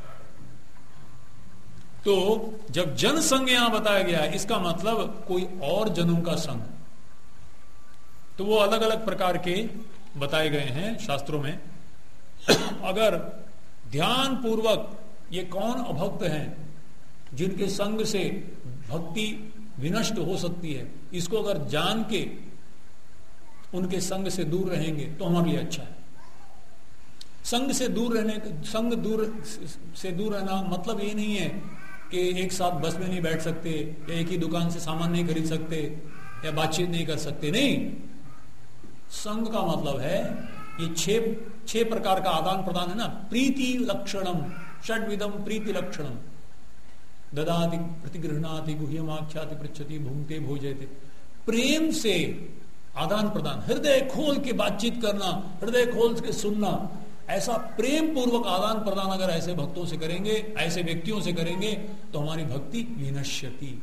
तो जब जन संग यहां बताया गया है, इसका मतलब कोई और जनों का संग, तो वो अलग अलग प्रकार के बताए गए हैं शास्त्रों में। अगर ध्यान पूर्वक ये कौन अभक्त हैं जिनके संग से भक्ति विनष्ट हो सकती है, इसको अगर जान के उनके संग से दूर रहेंगे तो हमारे लिए अच्छा है। संग से दूर रहना मतलब ये नहीं है कि एक साथ बस में नहीं बैठ सकते, या एक ही दुकान से सामान नहीं खरीद सकते, या बातचीत नहीं कर सकते। नहीं, संग का मतलब है ये छह प्रकार का आदान प्रदान है ना। प्रीति लक्षणम षड्विधम प्रीति लक्षणम, ददाति प्रतिगृहणाति गुह्यमाख्याति पृच्छति भूंगते भोजयते। प्रेम से आदान प्रदान, हृदय खोल के बातचीत करना, हृदय खोल के सुनना, ऐसा प्रेम पूर्वक आदान प्रदान अगर ऐसे भक्तों से करेंगे, ऐसे व्यक्तियों से करेंगे, तो हमारी भक्ति विनश्यति।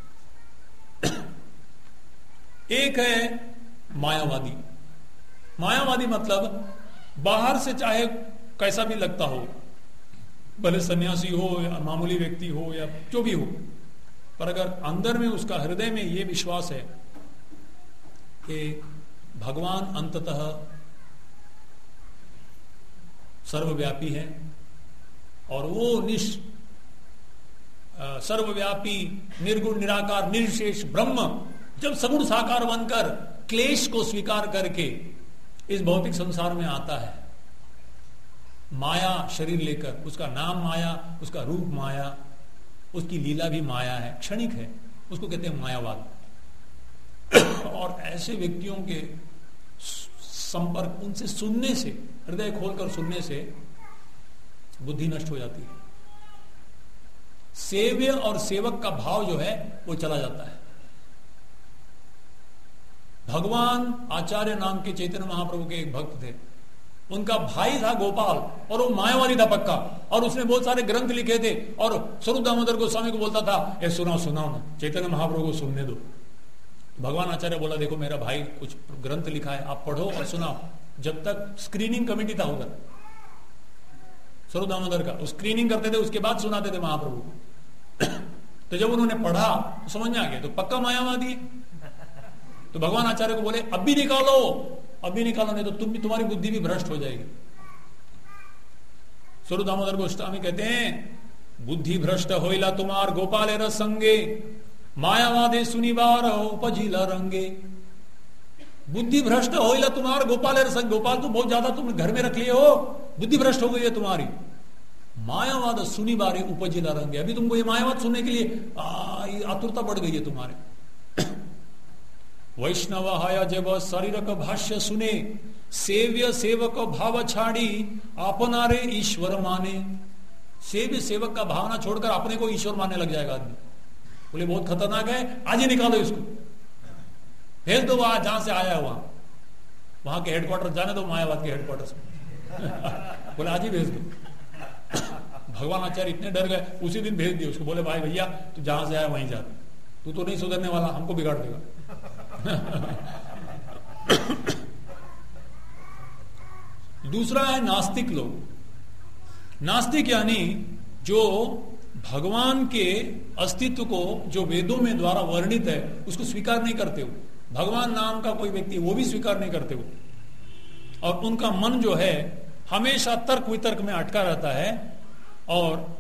एक है मायावादी। मायावादी मतलब बाहर से चाहे कैसा भी लगता हो, भले सन्यासी हो या मामूली व्यक्ति हो या जो भी हो, पर अगर अंदर में उसका हृदय में यह विश्वास है कि भगवान अंततः सर्वव्यापी है और वो सर्वव्यापी निर्गुण निराकार निर्विशेष ब्रह्म जब सगुण साकार बनकर क्लेश को स्वीकार करके इस भौतिक संसार में आता है, माया शरीर लेकर, उसका नाम माया, उसका रूप माया, उसकी लीला भी माया है, क्षणिक है, उसको कहते हैं मायावाद। और ऐसे व्यक्तियों के संपर्क, उनसे सुनने से, हृदय खोलकर सुनने से बुद्धि नष्ट हो जाती है। सेव्य और सेवक का भाव जो है वो चला जाता है। भगवान आचार्य नाम के चैतन्य महाप्रभु के एक भक्त थे, उनका भाई था गोपाल और वो मायावादी था पक्का, और उसने बहुत सारे ग्रंथ लिखे थे और स्वरूप दामोदर गोस्वामी को बोलता था, ये सुनाओ सुनाओ ना, चैतन्य महाप्रभु को सुनने दो। भगवान आचार्य बोला, देखो मेरा भाई कुछ ग्रंथ लिखा है, आप पढ़ो और सुनाओ। जब तक स्क्रीनिंग कमेटी था उधर स्वरूप दामोदर का, स्क्रीनिंग करते थे, उसके बाद सुनाते थे महाप्रभु। तो जब उन्होंने पढ़ा तो समझ में आ गया, तो पक्का मायावादी। तो भगवान आचार्य को बोले, अब भी निकालो, अब भी निकालो, नहीं तो तुम्हारी बुद्धि भी भ्रष्ट हो जाएगी। स्वरूप दामोदर गोस्वामी कहते हैं, बुद्धि भ्रष्ट होइला तुम्हार गोपाल रस संगे, मायावादे सुनिवार उपजिला रंगे। बुद्धि भ्रष्ट होइला तुम्हार गोपाल रस संग, गोपाल तो बहुत ज्यादा तुम घर में रख लिए हो, बुद्धि भ्रष्ट हो गई है तुम्हारी। मायावाद सुनिवारे उपजिला रंगे, अभी तुमको ये मायावाद सुनने के लिए आतुरता बढ़ गई है तुम्हारे। वैष्णव हाया जब शरीर का भाष्य सुने, सेव्य सेवक भाव छाड़ी अपनारे ईश्वर माने। सेव्य सेवक का भावना छोड़कर अपने को ईश्वर मानने लग जाएगा आदमी। बोले बहुत खतरनाक है, आज ही निकालो इसको, भेज दो वहां जहां से आया है, वहां के हेडक्वार्टर जाने दो, मायावाद के हेडक्वार्टर से। बोले आज ही भेज दो। भगवान आचार्य इतने डर गए, उसी दिन भेज दिए उसको। बोले भाई भैया तू जहां से आया वहीं जा, तू तो नहीं सुधरने वाला, हमको बिगाड़ देगा। दूसरा है नास्तिक लोग। नास्तिक यानी जो भगवान के अस्तित्व को, जो वेदों में द्वारा वर्णित है, उसको स्वीकार नहीं करते हो। भगवान नाम का कोई व्यक्ति वो भी स्वीकार नहीं करते हो, और उनका मन जो है हमेशा तर्क वितर्क में अटका रहता है, और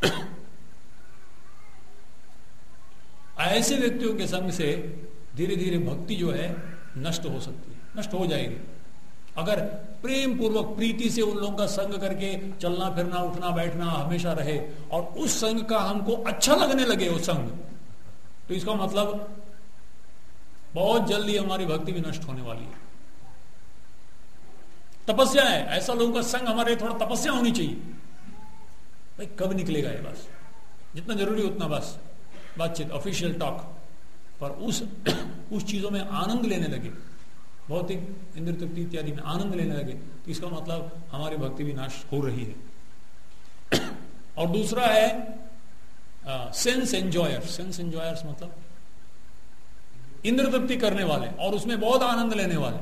ऐसे व्यक्तियों के संग से धीरे धीरे भक्ति जो है नष्ट हो सकती है, नष्ट हो जाएगी। अगर प्रेम पूर्वक प्रीति से उन लोगों का संग करके चलना फिरना उठना बैठना हमेशा रहे, और उस संग का हमको अच्छा लगने लगे वो संग, तो इसका मतलब बहुत जल्दी हमारी भक्ति भी नष्ट होने वाली है। तपस्या है, ऐसा लोगों का संग हमारे, थोड़ा तपस्या होनी चाहिए। भाई कब निकलेगा ये, बस जितना जरूरी उतना बस बातचीत, ऑफिशियल टॉक, पर उस चीजों में आनंद लेने लगे, भौतिक इंद्र तृप्ति इत्यादि में आनंद लेने लगे, तो इसका मतलब हमारी भक्ति भी नाश हो रही है। और दूसरा है सेंस एंजॉयर्स। सेंस एंजॉयर्स मतलब इंद्र तृप्ति करने वाले और उसमें बहुत आनंद लेने वाले।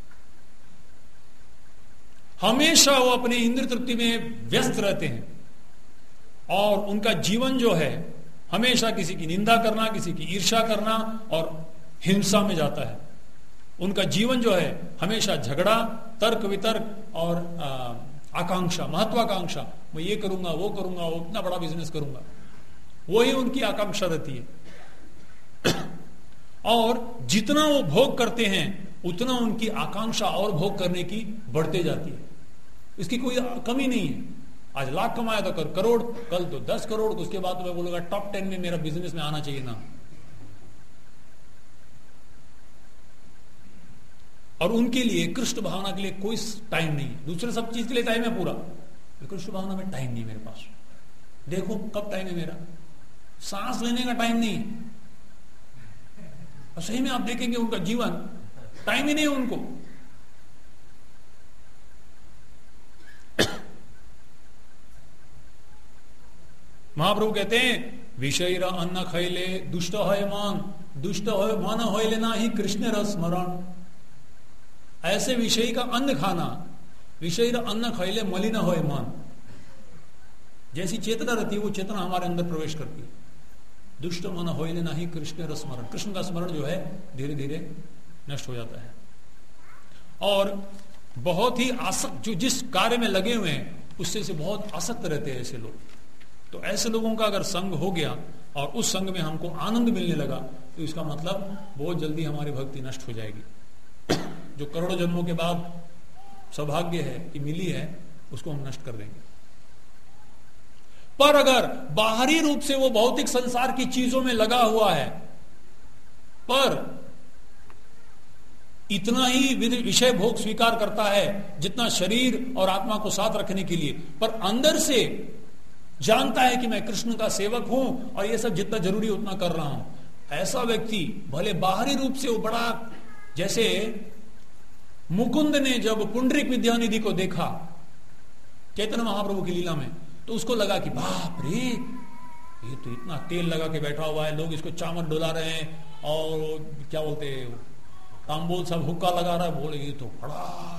हमेशा वो अपने इंद्र तृप्ति में व्यस्त रहते हैं, और उनका जीवन जो है हमेशा किसी की निंदा करना, किसी की ईर्ष्या करना और हिंसा में जाता है। उनका जीवन जो है हमेशा झगड़ा, तर्क वितर्क और आकांक्षा, महत्वाकांक्षा, मैं ये करूंगा वो करूंगा, वो इतना बड़ा बिजनेस करूंगा, वही उनकी आकांक्षा रहती है। और जितना वो भोग करते हैं उतना उनकी आकांक्षा और भोग करने की बढ़ते जाती है। इसकी कोई कमी नहीं है। आज लाख कमाया तो करोड़, कल तो 10 करोड़, उसके बाद तो मैं बोलूंगा टॉप 10 में मेरा बिजनेस में आना चाहिए ना। और उनके लिए कृष्ण भावना के लिए कोई टाइम नहीं है, दूसरे सब चीज के लिए टाइम है पूरा, कृष्ण भावना में टाइम नहीं मेरे पास। देखो कब टाइम है मेरा, सांस लेने का टाइम नहीं है। और सही में आप देखेंगे उनका जीवन, टाइम ही नहीं है उनको। महाप्रभु कहते हैं विषय अन्न खैले दुष्ट है मन होइले ना ही कृष्ण रस स्मरण। ऐसे विषय का अन्न खाना, विषय अन्न खैले मलिन होए मन, जैसी चेतना रहती है वो चेतना हमारे अंदर प्रवेश करती है। दुष्ट मन होइले ना ही कृष्ण रस स्मरण, कृष्ण का स्मरण जो है धीरे धीरे नष्ट हो जाता है। और बहुत ही आसक्त, जो जिस कार्य में लगे हुए हैं उससे से बहुत आसक्त रहते हैं ऐसे लोग। तो ऐसे लोगों का अगर संग हो गया और उस संग में हमको आनंद मिलने लगा तो इसका मतलब बहुत जल्दी हमारी भक्ति नष्ट हो जाएगी। जो करोड़ों जन्मों के बाद सौभाग्य है कि मिली है, उसको हम नष्ट कर देंगे। पर अगर बाहरी रूप से वो भौतिक संसार की चीजों में लगा हुआ है, पर इतना ही विषय भोग स्वीकार करता है जितना शरीर और आत्मा को साथ रखने के लिए, पर अंदर से जानता है कि मैं कृष्ण का सेवक हूं और ये सब जितना जरूरी उतना कर रहा हूं, ऐसा व्यक्ति भले बाहरी रूप से वो बड़ा, जैसे मुकुंद ने जब पुंडरीक विद्यानिधि को देखा चैतन्य महाप्रभु की लीला में, तो उसको लगा कि बाप रे, ये तो इतना तेल लगा के बैठा हुआ है, लोग इसको चामर डुला रहे हैं और क्या बोलते हैं तांबूल सब हुक्का लगा रहा है, बोले ये तो बड़ा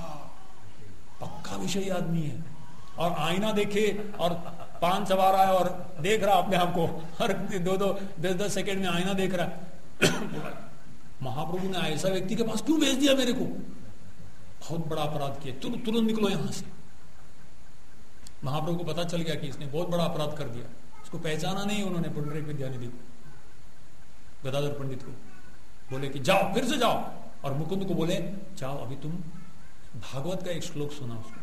पक्का विषयी आदमी है। और आईना देखे और पान चबा रहा है और देख रहा अपने आप को, हर 2-10 सेकेंड में आईना देख रहा है। महाप्रभु ने ऐसा व्यक्ति के पास क्यों भेज दिया मेरे को, बहुत बड़ा अपराध किया, तुरंत निकलो यहां से। महाप्रभु को पता चल गया कि इसने बहुत बड़ा अपराध कर दिया। इसको पहचाना नहीं उन्होंने पुंडरीक विद्यानिधि को, गदाधर पंडित को। बोले कि जाओ, फिर से जाओ, और मुकुंद को बोले जाओ अभी तुम भागवत का एक श्लोक सुना उसको।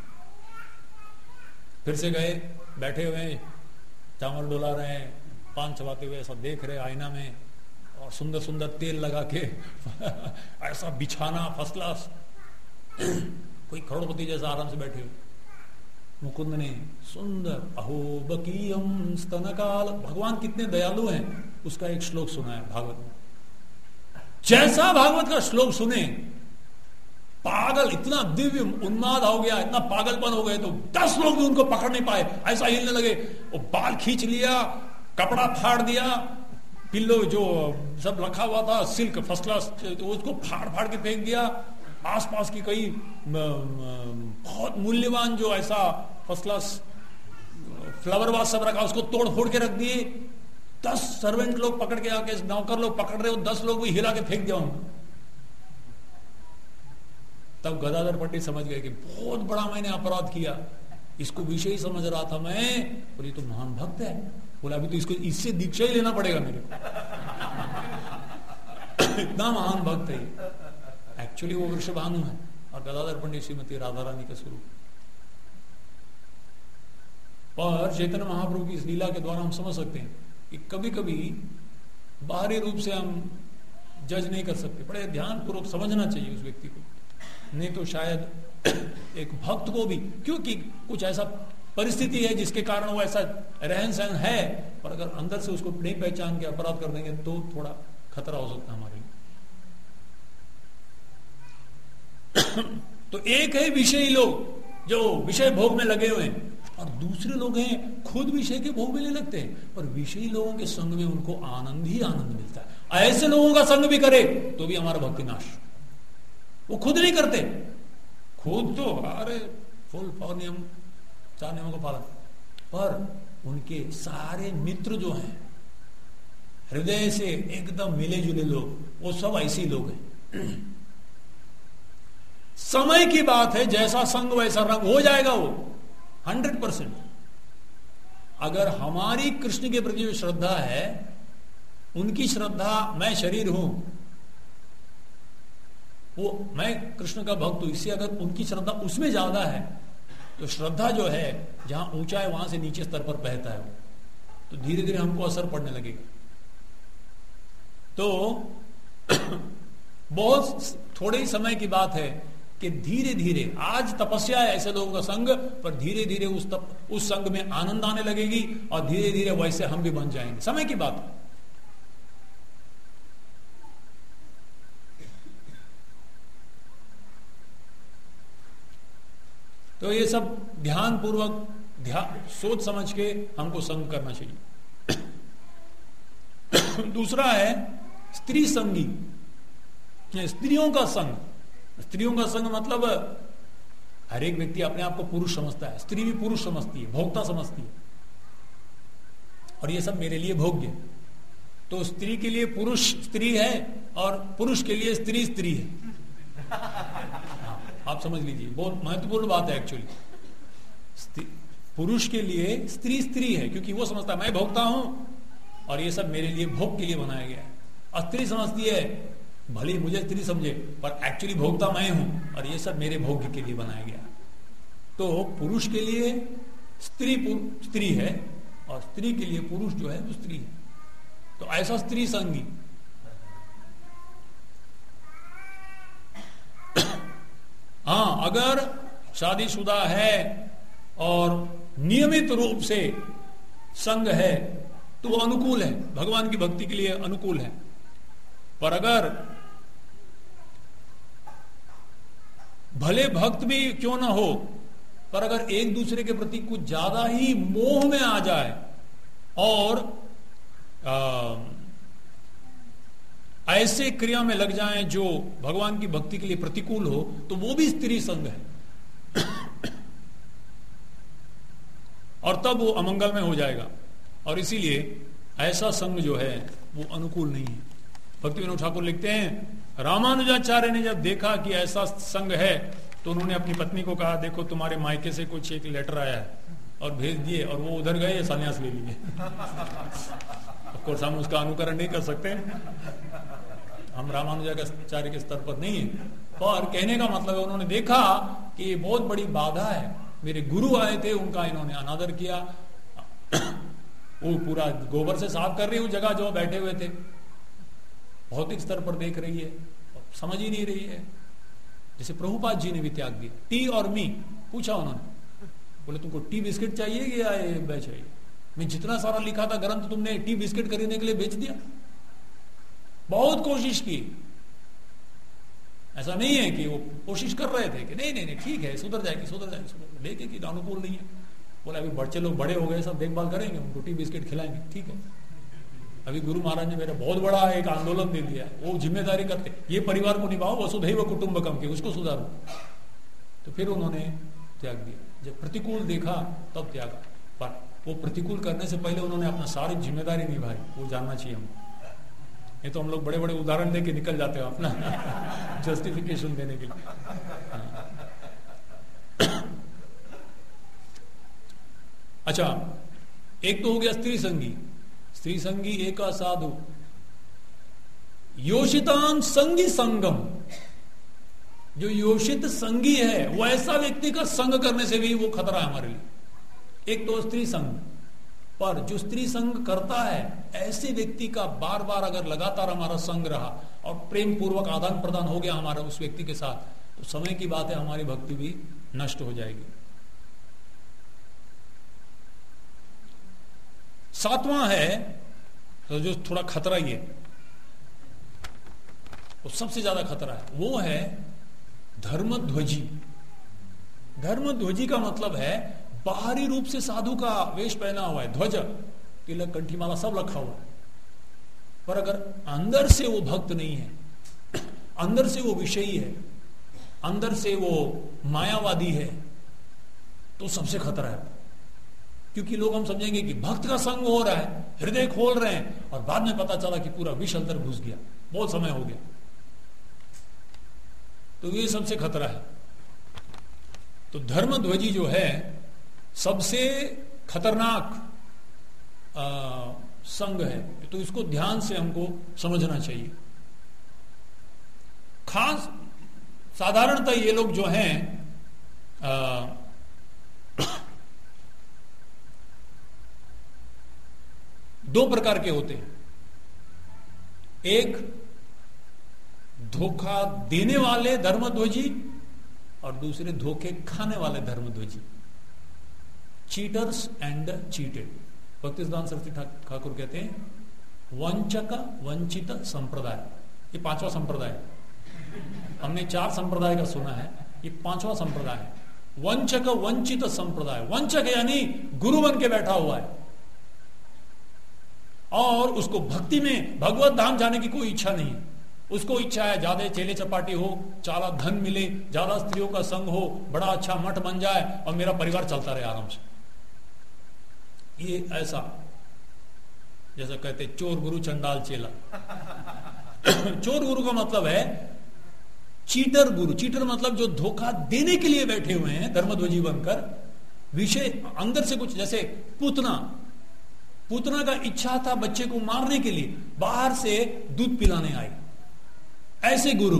फिर से गए, बैठे हुए चावल डोला रहे हैं, पान चबाते हुए ऐसा देख रहे आईना में, और सुंदर सुंदर तेल लगा के ऐसा बिछाना फर्स्ट क्लास, कोई करोड़पति जैसा आराम से बैठे हुए। मुकुंद ने सुंदर अहो बकीयम स्तनकाल, भगवान कितने दयालु हैं, उसका एक श्लोक सुना है भागवत में। जैसा भागवत का श्लोक सुने, पागल, इतना दिव्य उन्माद हो गया, इतना पागलपन हो गए, तो 10 लोग भी उनको पकड़ नहीं पाए, ऐसा हिलने लगे। वो बाल खींच लिया, कपड़ा फाड़ दिया, पिल्लो जो सब रखा हुआ था सिल्क फर्स्ट क्लास, तो उसको फाड़ फाड़ के फेंक दिया। आसपास की कई बहुत मूल्यवान जो ऐसा फर्स्ट क्लास फ्लावर वास सब रखा, उसको तोड़ फोड़ के रख दिए। 10 सर्वेंट लोग पकड़ के आके, नौकर लोग पकड़ रहे हो, 10 लोग भी हिला के फेंक दिया उनको। तब गदाधर पंडित समझ गए कि बहुत बड़ा मैंने अपराध किया, इसको विषय समझ रहा था मैं, और ये तो महान भक्त है। बोला अभी तो इसको इससे दीक्षा ही लेना पड़ेगा मेरे को। इतना महान भक्त है। एक्चुअली वो वृषभानु है और गदाधर पंडित श्रीमती राधा रानी का स्वरूप। पर चैतन्य महाप्रभु की इस लीला के द्वारा हम समझ सकते हैं कि कभी कभी बाहरी रूप से हम जज नहीं कर सकते, बड़े ध्यान पूर्वक समझना चाहिए उस व्यक्ति को। नहीं तो शायद एक भक्त को भी, क्योंकि कुछ ऐसा परिस्थिति है जिसके कारण वो ऐसा रहन सहन है, पर अगर अंदर से उसको नहीं पहचान के अपराध कर देंगे तो थोड़ा खतरा हो सकता है हमारे लिए। तो एक है विषयी लोग जो विषय भोग में लगे हुए हैं, और दूसरे लोग हैं खुद विषय के भोग में नहीं लगते हैं, पर विषयी लोगों के संग में उनको आनंद ही आनंद मिलता है। ऐसे लोगों का संग भी करे तो भी हमारा भक्ति नाश। वो खुद नहीं करते, खुद तो अरे फुल नियम 4 नियमों का पालन, पर उनके सारे मित्र जो हैं हृदय से एकदम मिले जुले लोग, वो सब ऐसे लोग हैं। समय की बात है, जैसा संग वैसा रंग हो जाएगा वो 100%। अगर हमारी कृष्ण के प्रति जो श्रद्धा है, उनकी श्रद्धा मैं शरीर हूं, वो मैं कृष्ण का भक्त हूं, इससे अगर उनकी श्रद्धा उसमें ज्यादा है, तो श्रद्धा जो है जहां ऊंचा है वहां से नीचे स्तर पर बहता है, तो धीरे धीरे हमको असर पड़ने लगेगा। तो बहुत थोड़े ही समय की बात है कि धीरे धीरे, आज तपस्या है ऐसे लोगों का संग, पर धीरे धीरे उस संग में आनंद आने लगेगी और धीरे धीरे वैसे हम भी बन जाएंगे। समय की बात है। तो ये सब ध्यान पूर्वक सोच समझ के हमको संग करना चाहिए। दूसरा है स्त्री संगी, स्त्रियों का संग। स्त्रियों का संग मतलब हर एक व्यक्ति अपने आप को पुरुष समझता है, स्त्री भी पुरुष समझती है, भोक्ता समझती है, और ये सब मेरे लिए भोग्य। तो स्त्री के लिए पुरुष स्त्री है और पुरुष के लिए स्त्री स्त्री है। आप समझ लीजिए, बहुत महत्वपूर्ण बात है एक्चुअली। पुरुष के लिए स्त्री स्त्री है क्योंकि वो समझता है मैं भोक्ता हूं और ये सब मेरे लिए भोग के लिए बनाया गया है। और स्त्री समझती है भले मुझे स्त्री समझे पर एक्चुअली भोक्ता मैं हूं और ये सब मेरे भोग के लिए बनाया गया। तो पुरुष के लिए स्त्री स्त्री है और स्त्री के लिए पुरुष जो है वो स्त्री है। तो ऐसा स्त्री संगी। हाँ, अगर शादीशुदा है और नियमित रूप से संग है तो वो अनुकूल है, भगवान की भक्ति के लिए अनुकूल है। पर अगर भले भक्त भी क्यों ना हो, पर अगर एक दूसरे के प्रति कुछ ज्यादा ही मोह में आ जाए और ऐसे क्रिया में लग जाएं जो भगवान की भक्ति के लिए प्रतिकूल हो, तो वो भी स्त्री संग है और तब वो अमंगल में हो जाएगा। और इसीलिए ऐसा संग जो है वो अनुकूल नहीं है। भक्ति विनोद ठाकुर लिखते हैं, रामानुजाचार्य ने जब देखा कि ऐसा संग है तो उन्होंने अपनी पत्नी को कहा, देखो तुम्हारे मायके से कुछ एक लेटर आया है, और भेज दिए, और वो उधर गए संन्यास ले लिए। ऑफ कोर्स हम उसका अनुकरण नहीं कर सकते, हम रामानुजाचार्य के स्तर पर नहीं है, पर कहने का मतलब है उन्होंने देखा कि ये बहुत बड़ी बाधा है। मेरे गुरु आए थे, उनका इन्होंने अनादर किया, वो पूरा गोबर से साफ कर रही है वो जगह जो बैठे हुए थे, भौतिक स्तर पर देख रही है, समझ ही नहीं रही है। जैसे प्रभुपाद जी ने भी त्याग दिया। टी और मी पूछा उन्होंने, बोले तुमको टी बिस्किट चाहिए या ये चाहिए? मैं जितना सारा लिखा था ग्रंथ तुमने टी बिस्किट खरीदने के लिए बेच दिया। बहुत कोशिश की, ऐसा नहीं है कि वो कोशिश कर रहे थे कि नहीं नहीं नहीं ठीक है सुधर जाएगी सुधर जाएगी सुधर, लेके कि अनुकूल नहीं है। बोला अभी बच्चे लोग बड़े हो गए, सब देखभाल करेंगे, उनको टी बिस्किट खिलाएंगे, ठीक है। अभी गुरु महाराज ने मेरा बहुत बड़ा एक आंदोलन दे दिया, वो जिम्मेदारी करते, ये परिवार को निभाओ, वसुधैव कुटुंबकम के, उसको सुधारो। तो फिर उन्होंने त्याग दिया। जब प्रतिकूल देखा तब त्यागा, पर वो प्रतिकूल करने से पहले उन्होंने अपना सारी जिम्मेदारी निभाई, वो जानना चाहिए हमको। ये तो हम लोग बड़े बड़े उदाहरण देके निकल जाते हो अपना जस्टिफिकेशन देने के लिए। अच्छा, एक तो हो गया स्त्री संगी। स्त्री संगी एक साधु योषितान संगी संगम। जो योषित संगी है वो ऐसा व्यक्ति का संग करने से भी वो खतरा है हमारे लिए। एक तो स्त्री संग, पर जो स्त्री संग करता है ऐसे व्यक्ति का बार बार अगर लगातार हमारा संग रहा और प्रेम पूर्वक आदान प्रदान हो गया हमारा उस व्यक्ति के साथ, तो समय की बात है हमारी भक्ति भी नष्ट हो जाएगी। सातवां है तो जो थोड़ा खतरा ही है, वो सबसे ज्यादा खतरा है, वो है धर्मध्वजी। धर्मध्वजी का मतलब है बाहरी रूप से साधु का वेश पहना हुआ है, ध्वज तिलक कंठीमाला सब रखा हुआ है, पर अगर अंदर से वो भक्त नहीं है, अंदर से वो विषयी है, अंदर से वो मायावादी है, तो सबसे खतरा है। क्योंकि लोग हम समझेंगे कि भक्त का संग हो रहा है, हृदय खोल रहे हैं, और बाद में पता चला कि पूरा विष अंदर घुस गया, बहुत समय हो गया। तो ये सबसे खतरा है। तो धर्मध्वजी जो है सबसे खतरनाक संग है, तो इसको ध्यान से हमको समझना चाहिए। खास साधारणतः ये लोग जो हैं दो प्रकार के होते हैं। एक धोखा देने वाले धर्मध्वजी और दूसरे धोखे खाने वाले धर्मध्वजी, cheaters and cheated. Bhaktisiddhanta Saraswati Thakur कहते हैं वंचक वंचित संप्रदाय, ये पांचवा संप्रदाय। हमने 4 संप्रदाय का सुना है, ये 5वां संप्रदाय है, वंचक वंचित संप्रदाय। वंचक यानी गुरु बन के बैठा हुआ है और उसको भक्ति में भगवत धाम जाने की कोई इच्छा नहीं है। उसको इच्छा है ज्यादा चेले चपाटी हो, ज्यादा धन मिले, ज्यादा स्त्रियों का संग हो, बड़ा अच्छा मठ बन जाए और मेरा परिवार चलता रहे आराम से। ये ऐसा जैसा कहते चोर गुरु चंडाल चेला। चोर गुरु का मतलब है चीटर गुरु। चीटर मतलब जो धोखा देने के लिए बैठे हुए हैं धर्मध्वजी बनकर, विषय अंदर से कुछ, जैसे पूतना का इच्छा था बच्चे को मारने के लिए, बाहर से दूध पिलाने आई। ऐसे गुरु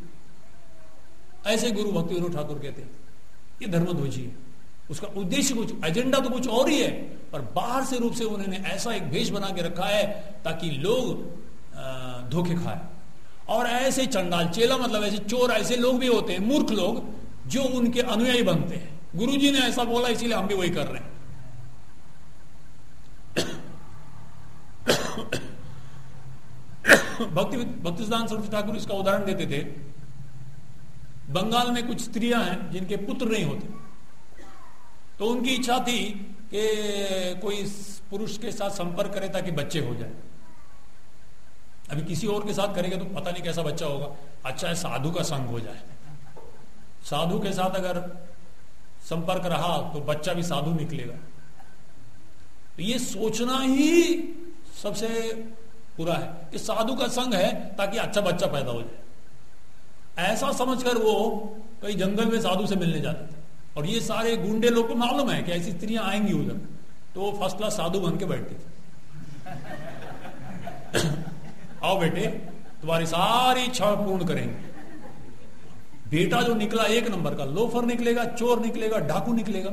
भक्ति विनोद ठाकुर कहते हैं ये धर्मध्वजी है। उसका उद्देश्य कुछ, एजेंडा तो कुछ और ही है, पर बाहर से रूप से उन्होंने ऐसा एक भेष बना के रखा है ताकि लोग धोखे खाए। और ऐसे चंडाल चेला मतलब ऐसे चोर, ऐसे लोग भी होते हैं, मूर्ख लोग जो उनके अनुयायी बनते हैं। गुरुजी ने ऐसा बोला इसीलिए हम भी वही कर रहे हैं। भक्तिसिद्धांत सरस्वती ठाकुर इसका उदाहरण देते थे। बंगाल में कुछ स्त्रियां हैं जिनके पुत्र नहीं होते, तो उनकी इच्छा थी कि कोई पुरुष के साथ संपर्क करे ताकि बच्चे हो जाए। अभी किसी और के साथ करेंगे तो पता नहीं कैसा बच्चा होगा। अच्छा है साधु का संग हो जाए, साधु के साथ अगर संपर्क रहा तो बच्चा भी साधु निकलेगा। तो ये सोचना ही सबसे बुरा है कि साधु का संग है ताकि अच्छा बच्चा पैदा हो जाए। ऐसा समझकर वो कई जंगल में साधु से मिलने जाते थे। और ये सारे गुंडे लोग को मालूम है कि ऐसी स्त्रियां आएंगी उधर, तो वो फर्स्ट क्लास साधु बन के बैठते थे। आओ बेटे तुम्हारी सारी इच्छा पूर्ण करेंगे। बेटा जो निकला एक नंबर का लोफर निकलेगा, चोर निकलेगा, डाकू निकलेगा।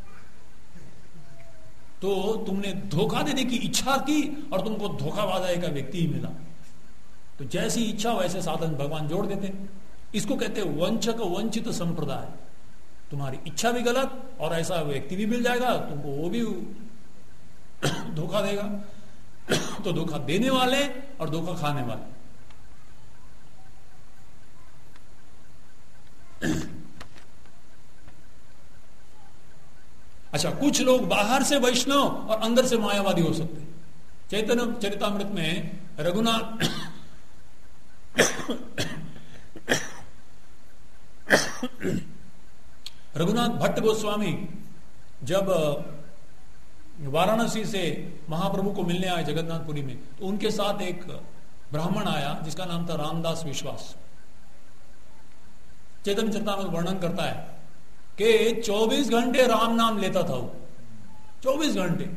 तो तुमने धोखा देने की इच्छा की और तुमको धोखाबाज का व्यक्ति ही मिला। तो जैसी इच्छा वैसे साधन भगवान जोड़ देते। इसको कहते हैं वंचक वंचित संप्रदाय। तुम्हारी इच्छा भी गलत और ऐसा व्यक्ति भी मिल जाएगा, तुमको वो भी धोखा देगा। तो धोखा देने वाले और धोखा खाने वाले। अच्छा, कुछ लोग बाहर से वैष्णव और अंदर से मायावादी हो सकते हैं। चैतन्य चरितामृत में रघुनाथ भट्ट गोस्वामी जब वाराणसी से महाप्रभु को मिलने आए जगन्नाथपुरी में, तो उनके साथ एक ब्राह्मण आया जिसका नाम था रामदास विश्वास। चैतन्य चरितामृत वर्णन करता है कि 24 घंटे राम नाम लेता था वो, 24 घंटे।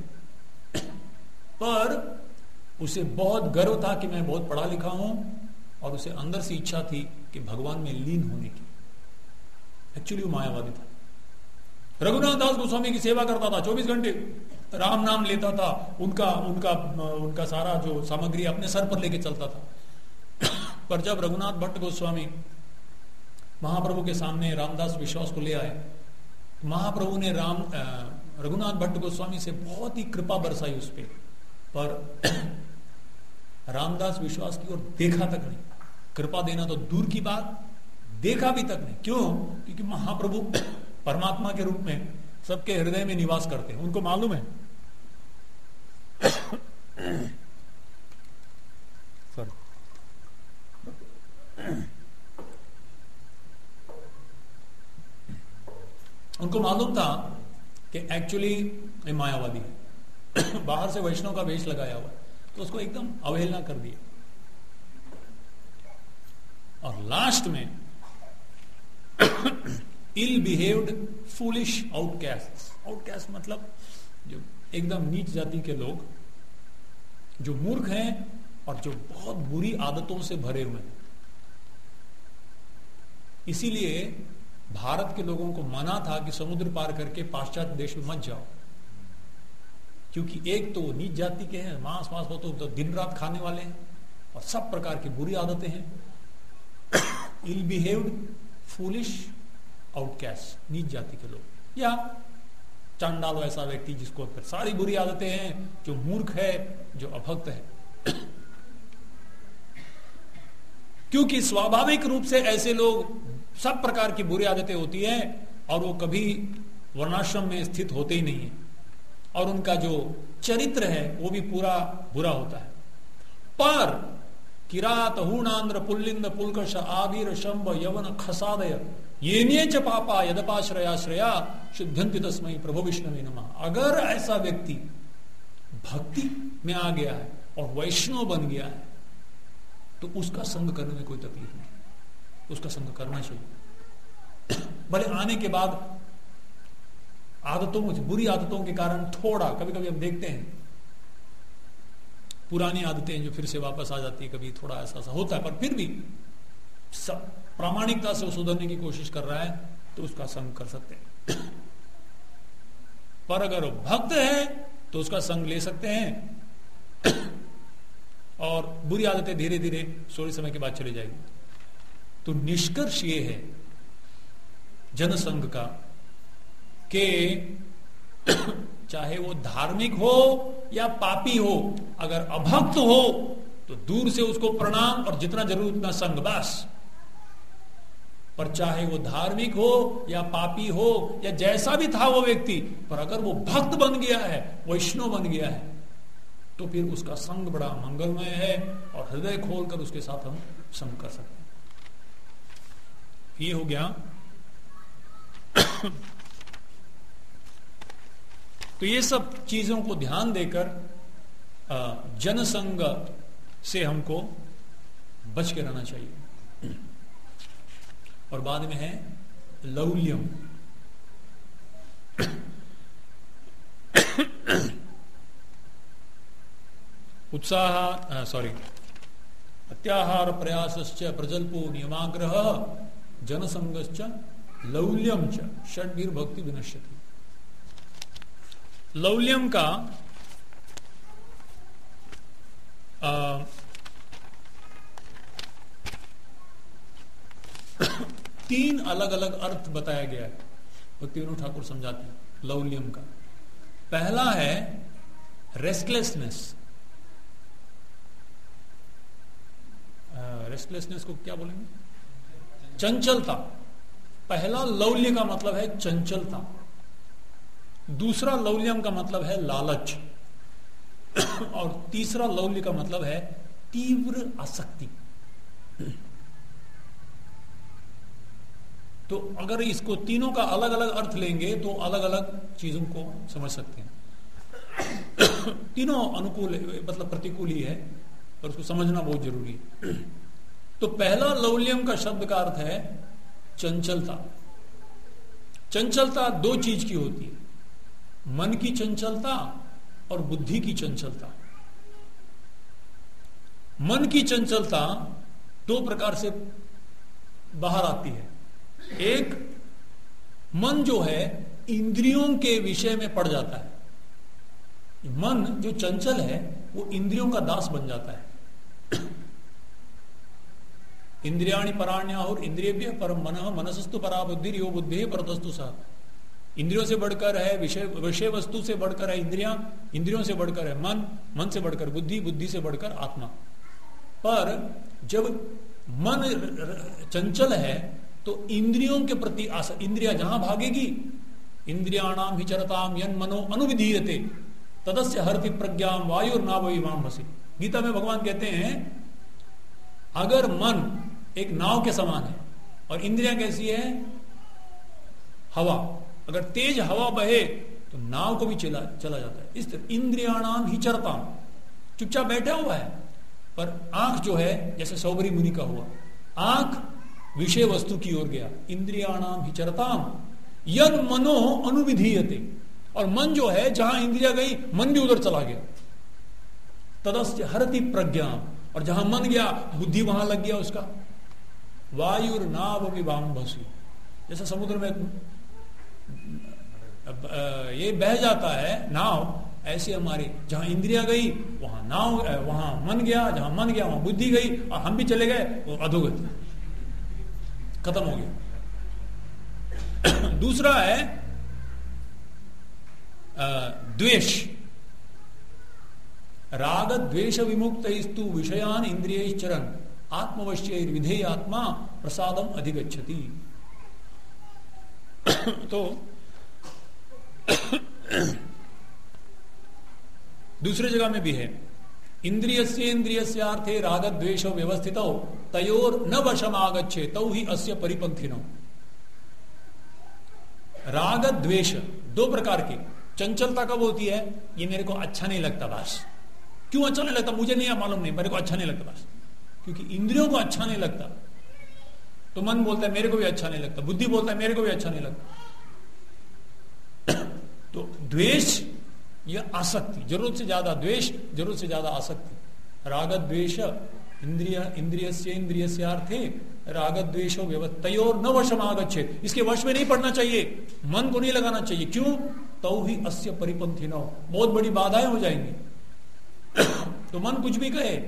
पर उसे बहुत गर्व था कि मैं बहुत पढ़ा लिखा हूं, और उसे अंदर से इच्छा थी कि भगवान में लीन होने की। एक्चुअली वो मायावादी था। रघुनाथ दास गोस्वामी की सेवा करता था, 24 घंटे राम नाम लेता था। उनका सारा जो सामग्री अपने सर पर लेके चलता था। पर जब रघुनाथ भट्ट गोस्वामी महाप्रभु के सामने रामदास विश्वास को ले आए, महाप्रभु ने रघुनाथ भट्ट गोस्वामी से बहुत ही कृपा बरसाई उस पर रामदास विश्वास की ओर देखा तक नहीं। कृपा देना तो दूर की बात, देखा भी तक नहीं। क्यों? क्योंकि महाप्रभु परमात्मा के रूप में सबके हृदय में निवास करते हैं, उनको मालूम है। उनको मालूम था कि एक्चुअली ये मायावादी है। बाहर से वैष्णव का वेश लगाया हुआ, तो उसको एकदम अवहेलना कर दिया। और लास्ट में इल बिहेव्ड फूलिश आउटकास्ट मतलब जो एकदम नीच जाति के लोग, जो मूर्ख हैं और जो बहुत बुरी आदतों से भरे हुए हैं। इसीलिए भारत के लोगों को मना था कि समुद्र पार करके पाश्चात्य देश में मत जाओ, क्योंकि एक तो नीच जाति के हैं, मांस हो तो दिन रात खाने वाले हैं, और सब प्रकार की बुरी आदतें हैं। इल बिहेव्ड फूलिश आउटकास्ट, नीच जाति के लोग, या चांडाल ऐसा व्यक्ति जिसको सारी बुरी आदतें हैं, जो मूर्ख है, जो अभक्त है। क्योंकि स्वाभाविक रूप से ऐसे लोग, सब प्रकार की बुरी आदतें होती हैं और वो कभी वर्णाश्रम में स्थित होते ही नहीं है, और उनका जो चरित्र है वो भी पूरा बुरा होता है। पर किरात हूणांध्र पुल्लिंद पुलकश आवीर शंभ यवन खसादय ये च पापा यदपाश्रयाश्रया शुद्धंति तस्मै प्रभु विष्णवे नमः। अगर ऐसा व्यक्ति भक्ति में आ गया है और वैष्णव बन गया है तो उसका संग करने में कोई तकलीफ नहीं, उसका संग करना चाहिए। भले आने के बाद आदतों बुरी आदतों के कारण थोड़ा कभी कभी हम देखते हैं पुरानी आदतें जो फिर से वापस आ जाती है, कभी थोड़ा ऐसा होता है, पर फिर भी प्रामाणिकता से सुधरने की कोशिश कर रहा है तो उसका संग कर सकते हैं। पर अगर वो भक्त है तो उसका संग ले सकते हैं और बुरी आदतें धीरे धीरे थोड़े समय के बाद चली जाएगी। तो निष्कर्ष ये है जनसंग का कि चाहे वो धार्मिक हो या पापी हो, अगर अभक्त हो तो दूर से उसको प्रणाम और जितना जरूर उतना संग बस। पर चाहे वो धार्मिक हो या पापी हो या जैसा भी था वो व्यक्ति, पर अगर वो भक्त बन गया है, वैष्णव बन गया है, तो फिर उसका संग बड़ा मंगलमय है और हृदय खोलकर उसके साथ हम संग कर सकते हैं। ये हो गया। तो ये सब चीजों को ध्यान देकर जनसंग से हमको बच के रहना चाहिए। और बाद में है लौल्यम। अत्याहार प्रयासश्च प्रजल्पो नियमाग्रह जनसंगश्च लौल्यम च षड्भिर भक्ति विनश्यति। लौल्यम का तीन अलग अलग अर्थ बताया गया है, भक्ति विनोद ठाकुर समझाते हैं लौल्यम का। पहला है रेस्टलेसनेस। रेस्टलेसनेस को क्या बोलेंगे? चंचलता। पहला लौल्य का मतलब है चंचलता। दूसरा लौल्यम का मतलब है लालच। और तीसरा लौल्य का मतलब है तीव्र आसक्ति। तो अगर इसको तीनों का अलग अलग अर्थ लेंगे तो अलग अलग चीजों को समझ सकते हैं। तीनों अनुकूल मतलब प्रतिकूल ही है, पर उसको समझना बहुत जरूरी है। तो पहला लौल्यम का शब्द का अर्थ है चंचलता। चंचलता दो चीज की होती है, मन की चंचलता और बुद्धि की चंचलता। मन की चंचलता दो प्रकार से बाहर आती है। एक, मन जो है इंद्रियों के विषय में पड़ जाता है। मन जो चंचल है वो इंद्रियों का दास बन जाता है। इंद्रियाणि पराण्याहुर इंद्रियेभ्यः परम मनः मनसस्तु परा बुद्धि यो बुद्धि परतस्तु सः। इंद्रियों से बढ़कर है विषय वस्तु से बढ़कर है इंद्रियां, इंद्रियों से बढ़कर है मन, मन से बढ़कर बुद्धि, बुद्धि से बढ़कर आत्मा। पर जब मन चंचल है तो इंद्रियों के प्रति इंद्रिया जहां भागेगी, इंद्रियाणाम विचरताम यन मनो अनुविधीयते तदस्य हरति प्रज्ञाम वायुर्नावयिमाम भसि। गीता में भगवान कहते हैं अगर मन एक नाव के समान है और इंद्रियां कैसी है? हवा। अगर तेज हवा बहे तो नाव को भी चला जाता है। इस तरह इंद्रियाणाम ही चरताम, चुपचाप बैठा हुआ है, पर आंख जो है जैसे सौबरी मुनि का हुआ, आंख विषय वस्तु की ओर गया। इंद्रियाणाम ही चरताम यन मनो अनुविधीयते। और मन जो है जहां इंद्रिया गई मन भी उधर चला गया। तदस्य हरति प्रज्ञाम, और जहां मन गया बुद्धि वहां लग गया उसका। वायुर नाव विवाम भसी, जैसे समुद्र में ये बह जाता है नाव, ऐसे हमारी जहां इंद्रिया गई वहां नाव, वहां मन गया, जहां मन गया वहां बुद्धि गई, और हम भी चले गए, वो अधोगति, खत्म हो गया। दूसरा है द्वेष। राग द्वेष विमुक्त स्तु विषयान इंद्रिय चरण आत्मवश्य विधेय आत्मा प्रसादम अधिगच्छति। तो दूसरे जगह में भी है, इंद्रियस्यार्थे राग द्वेष व्यवस्थित तयोर न वशम आगच्छे तौ ही अस्य परिपंथिनो। राग द्वेष दो प्रकार की। चंचलता कब होती है? ये मेरे को अच्छा नहीं लगता बस। क्यों अच्छा नहीं लगता? मुझे नहीं मालूम, नहीं, मेरे को अच्छा नहीं लगता बस। क्योंकि इंद्रियों को अच्छा नहीं लगता तो मन बोलता है मेरे को भी अच्छा नहीं लगता, बुद्धि बोलता है मेरे को भी अच्छा नहीं लगता। तो द्वेष या आसक्ति, जरूरत से ज्यादा द्वेष, जरूरत से ज्यादा आसक्ति। राग द्वेष इंद्रियस्यार्थे राग द्वेषो व्यवस्थयोर न वशम आगच्छे, इसके वश में नहीं पड़ना चाहिए, मन को नहीं लगाना चाहिए। क्यों? तौ ही अस्य परिपंथिनो, बहुत बड़ी बाधाएं हो जाएंगी। तो मन कुछ भी कहे,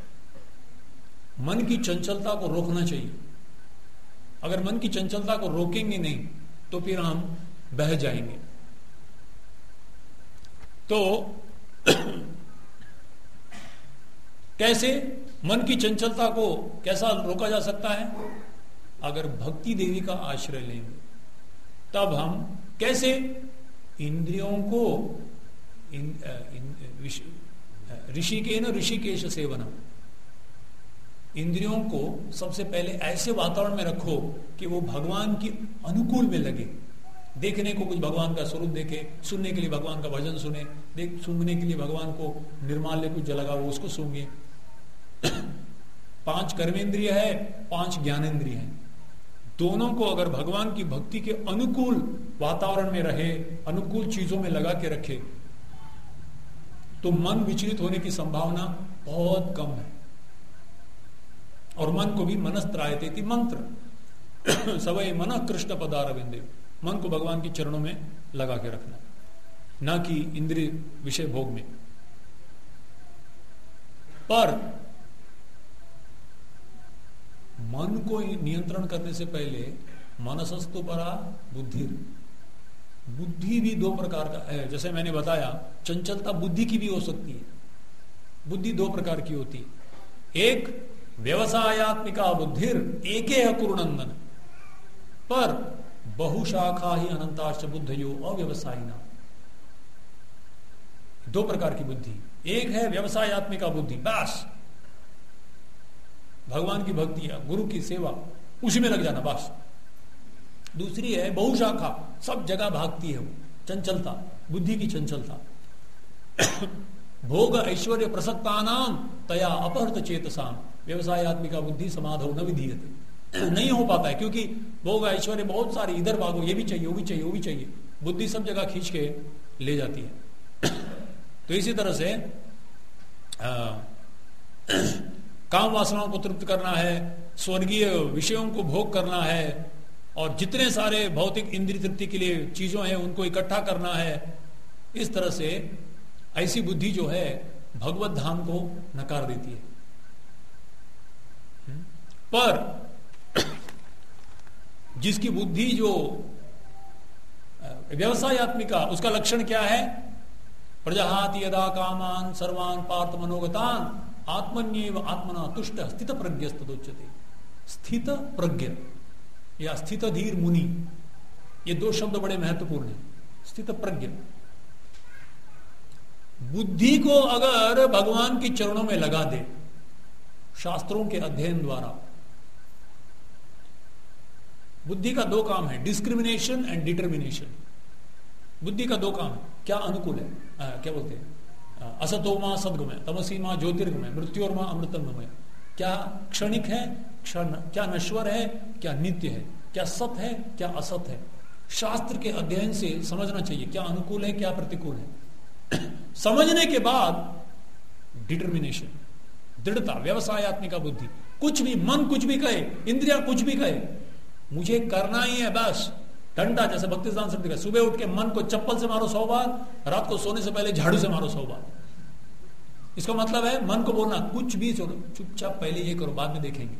मन की चंचलता को रोकना चाहिए। अगर मन की चंचलता को रोकेंगे नहीं तो फिर हम बह जाएंगे। तो कैसे मन की चंचलता को कैसा रोका जा सकता है? अगर भक्ति देवी का आश्रय लेंगे तब हम कैसे इंद्रियों को ऋषिकेश सेवनम, इंद्रियों को सबसे पहले ऐसे वातावरण में रखो कि वो भगवान की अनुकूल में लगे। देखने को कुछ भगवान का स्वरूप देखे, सुनने के लिए भगवान का भजन सुने, सूंघने के लिए भगवान को निर्माल्य कुछ जलगा वो उसको सूंघे। 5 कर्मेंद्रिय है, 5 ज्ञानेंद्रिय है। दोनों को अगर भगवान की भक्ति के अनुकूल वातावरण में रहे, अनुकूल चीजों में लगा के रखे, तो मन विचलित होने की संभावना बहुत कम है। और मन को भी मनस्त्रायते मंत्र सवै मन कृष्ण पदारविंदे, मन को भगवान के चरणों में लगा के रखना, ना कि इंद्रिय विषय भोग में। पर मन को नियंत्रण करने से पहले मनसस्तु परा बुद्धि, बुद्धि भी 2 प्रकार का है। जैसे मैंने बताया, चंचलता बुद्धि की भी हो सकती है। बुद्धि 2 प्रकार की होती है, एक व्यवसायत्मिका बुद्धिर एके कुरुनंदन, पर बहुशाखा ही अनंताश्च बुद्धयो अव्यवसायिना। 2 प्रकार की बुद्धि, एक है व्यवसायत्मिका बुद्धि, बस भगवान की भक्ति या गुरु की सेवा उसी में लग जाना बस। दूसरी है बहुशाखा, सब जगह भागती है वो, चंचलता, बुद्धि की चंचलता। भोग ऐश्वर्य प्रसक्तानाम तया अपहृत चेतसाम व्यवसायत्मिका बुद्धि समाधो न विधीयते, नहीं हो पाता है क्योंकि भोग ऐश्वर्य बहुत सारे, इधर भागो, ये भी चाहिए, वो भी चाहिए, वो भी चाहिए, बुद्धि सब जगह खींच के ले जाती है। तो इसी तरह से काम वासनाओं को तृप्त करना है, स्वर्गीय विषयों को भोग करना है, और जितने सारे भौतिक इंद्रिय तृप्ति के लिए चीजों हैं उनको इकट्ठा करना है। इस तरह से ऐसी बुद्धि जो है भगवत धाम को नकार देती है। पर जिसकी बुद्धि जो व्यवसायत्मिका, उसका लक्षण क्या है? प्रजाहाति यदा कामान सर्वान पार्थ मनोगतान आत्मन्येव आत्मना तुष्ट स्थित प्रज्ञस्तदुच्यते। स्थित प्रज्ञ या स्थित धीर मुनि, ये 2 शब्द बड़े महत्वपूर्ण हैं। स्थित प्रज्ञ, बुद्धि को अगर भगवान के चरणों में लगा दे शास्त्रों के अध्ययन द्वारा। बुद्धि का 2 काम है, डिस्क्रिमिनेशन एंड डिटर्मिनेशन। बुद्धि का 2 काम, क्या अनुकूल है, क्या बोलते हैं, असतोमा सद्गमय, तमसीमा ज्योतिर्गमय, मृत्योर्मा अमृतमय। क्या क्षणिक है, क्या नश्वर है, क्या नित्य है, क्या सत है, क्या असत है। शास्त्र के अध्ययन से समझना चाहिए क्या अनुकूल है, क्या प्रतिकूल है। समझने के बाद डिटर्मिनेशन, दृढ़ता, व्यवसायत्मिका बुद्धि। कुछ भी, मन कुछ भी कहे, इंद्रिया कुछ भी कहे, मुझे करना ही है बस। डंडा, जैसे भक्ति सिद्धांत शब्द का, सुबह उठ के मन को चप्पल से मारो 100 बार, रात को सोने से पहले झाड़ू से मारो 100 बार। इसका मतलब है मन को बोलना कुछ भी छोड़ो, चुपचाप पहले ये करो, बाद में देखेंगे।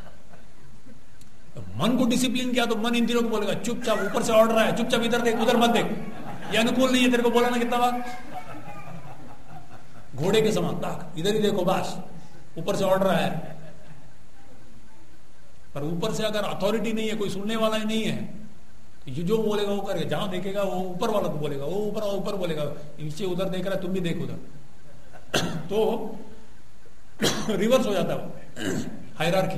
मन को डिसिप्लिन किया तो मन इंद्रियों को बोलेगा चुपचाप, ऊपर से ऑर्डर है, चुपचाप इधर देख उधर मत देख, ये अनुकूल नहीं है तेरे को, बोला ना कितना बार। घोड़े के समान ताक, इधर ही देखो बस, ऊपर से ऑर्डर है। पर ऊपर से अगर अथॉरिटी नहीं है, कोई सुनने वाला ही नहीं है, जो बोलेगा वो करेगा, जहां देखेगा वो ऊपर वाला को बोलेगा, वो ऊपर बोलेगा, नीचे उधर देख रहा है तुम भी देख उधर। तो रिवर्स हो जाता है हायरार्की।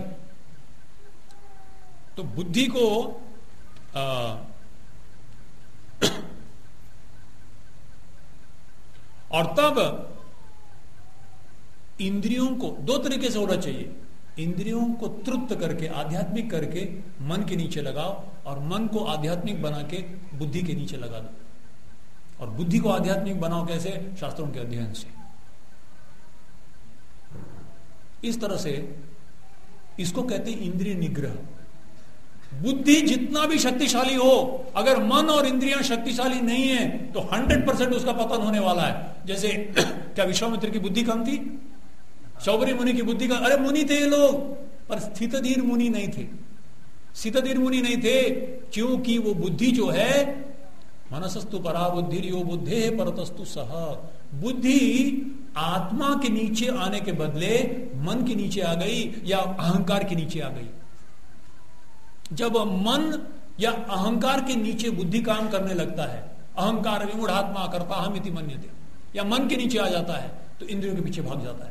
तो बुद्धि को और तब इंद्रियों को दो तरीके से होना चाहिए, इंद्रियों को तृप्त करके आध्यात्मिक करके मन के नीचे लगाओ, और मन को आध्यात्मिक बना के बुद्धि के नीचे लगा दो। और बुद्धि को आध्यात्मिक बनाओ कैसे? शास्त्रों के अध्ययन से। इस तरह से इसको कहते हैं इंद्रिय निग्रह। बुद्धि जितना भी शक्तिशाली हो, अगर मन और इंद्रियां शक्तिशाली नहीं है तो 100% उसका पतन होने वाला है। जैसे क्या विश्वामित्र की बुद्धि कम थी? शौबरी मुनि की बुद्धि का, अरे मुनि थे ये लोग, पर स्थितधीर मुनि नहीं थे। स्थितधीर मुनि नहीं थे क्योंकि वो बुद्धि जो है, मनसस्तु परा बुद्धि यो बुद्धे परतस्तु सह, बुद्धि आत्मा के नीचे आने के बदले मन के नीचे आ गई या अहंकार के नीचे आ गई। जब मन या अहंकार के नीचे बुद्धि काम करने लगता है, अहंकार विमूढ़ात्मा कर्ता अहमिति मन्यते, या मन के नीचे आ जाता है तो इंद्रियों के पीछे भाग जाता है।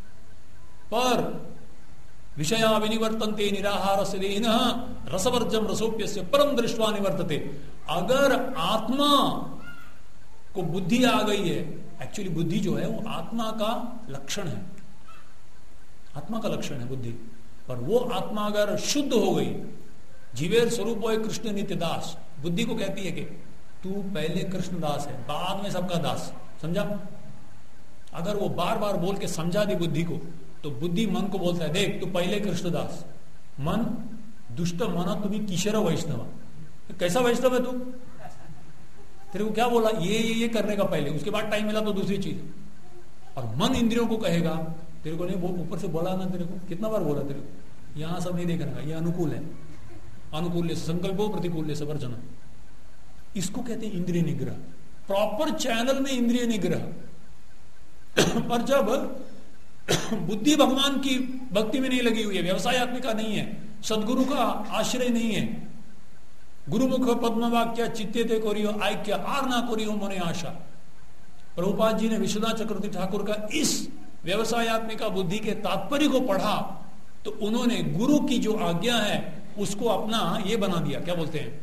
पर विषया विनिवर्तन्ते निराहार से देहिनः रसवर्जम रसोप्यस्य परम दृष्ट्वा निवर्तते। अगर आत्मा को बुद्धि आ गई है, एक्चुअली बुद्धि जो है वो आत्मा का लक्षण है, आत्मा का लक्षण है बुद्धि, पर वो आत्मा अगर शुद्ध हो गई, जीवेर स्वरूप है कृष्ण नित्य दास, बुद्धि को कहती है कि तू पहले कृष्ण दास है, बाद में सबका दास, समझा? अगर वो बार बार बोल के समझा दी बुद्धि को, तो बुद्धि मन को बोलता है, देख तू पहले कृष्णदास, मन दुष्ट मना तुम्हें किशोर वैष्णव, कैसा वैष्णव है तू? तेरे को क्या बोला? ये करने का पहले, उसके बाद टाइम मिला तो दूसरी चीज। और मन इंद्रियों को कहेगा, तेरे को नहीं, वो ऊपर से बोला ना, तेरे को कितना बार बोला तेरे को, यहां सब नहीं देखने का, ये अनुकूल है, अनुकूल संकल्पो प्रतिकूल से वर्जन, इसको कहते हैं इंद्रिय निग्रह। प्रॉपर चैनल में इंद्रिय निग्रह। पर जब बुद्धि भगवान की भक्ति में नहीं लगी हुई है, व्यवसायत्मिका नहीं है, सदगुरु का आश्रय नहीं है, गुरुमुख पद्म वाक्य चित्ते ते कोरियो आज्ञा आर ना कोरियो मने आशा। प्रभुपाद जी ने विश्वनाथ चक्रवर्ती ठाकुर का इस व्यवसायत्मिका बुद्धि के तात्पर्य को पढ़ा तो उन्होंने गुरु की जो आज्ञा है उसको अपना ये बना दिया, क्या बोलते हैं,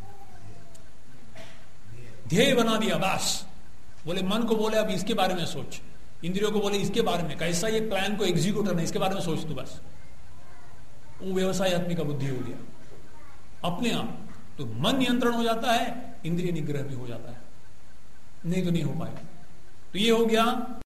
ध्येय बना दिया। बस बोले, मन को बोले अब इसके बारे में सोच, इंद्रियों को बोले इसके बारे में, कैसा ये प्लान को एग्जीक्यूट करना इसके बारे में सोच तू, बस वो व्यवसायत्मिका बुद्धि हो गया अपने आप। तो मन नियंत्रण हो जाता है, इंद्रिय निग्रह भी हो जाता है, नहीं तो नहीं हो पाएगा। तो ये हो गया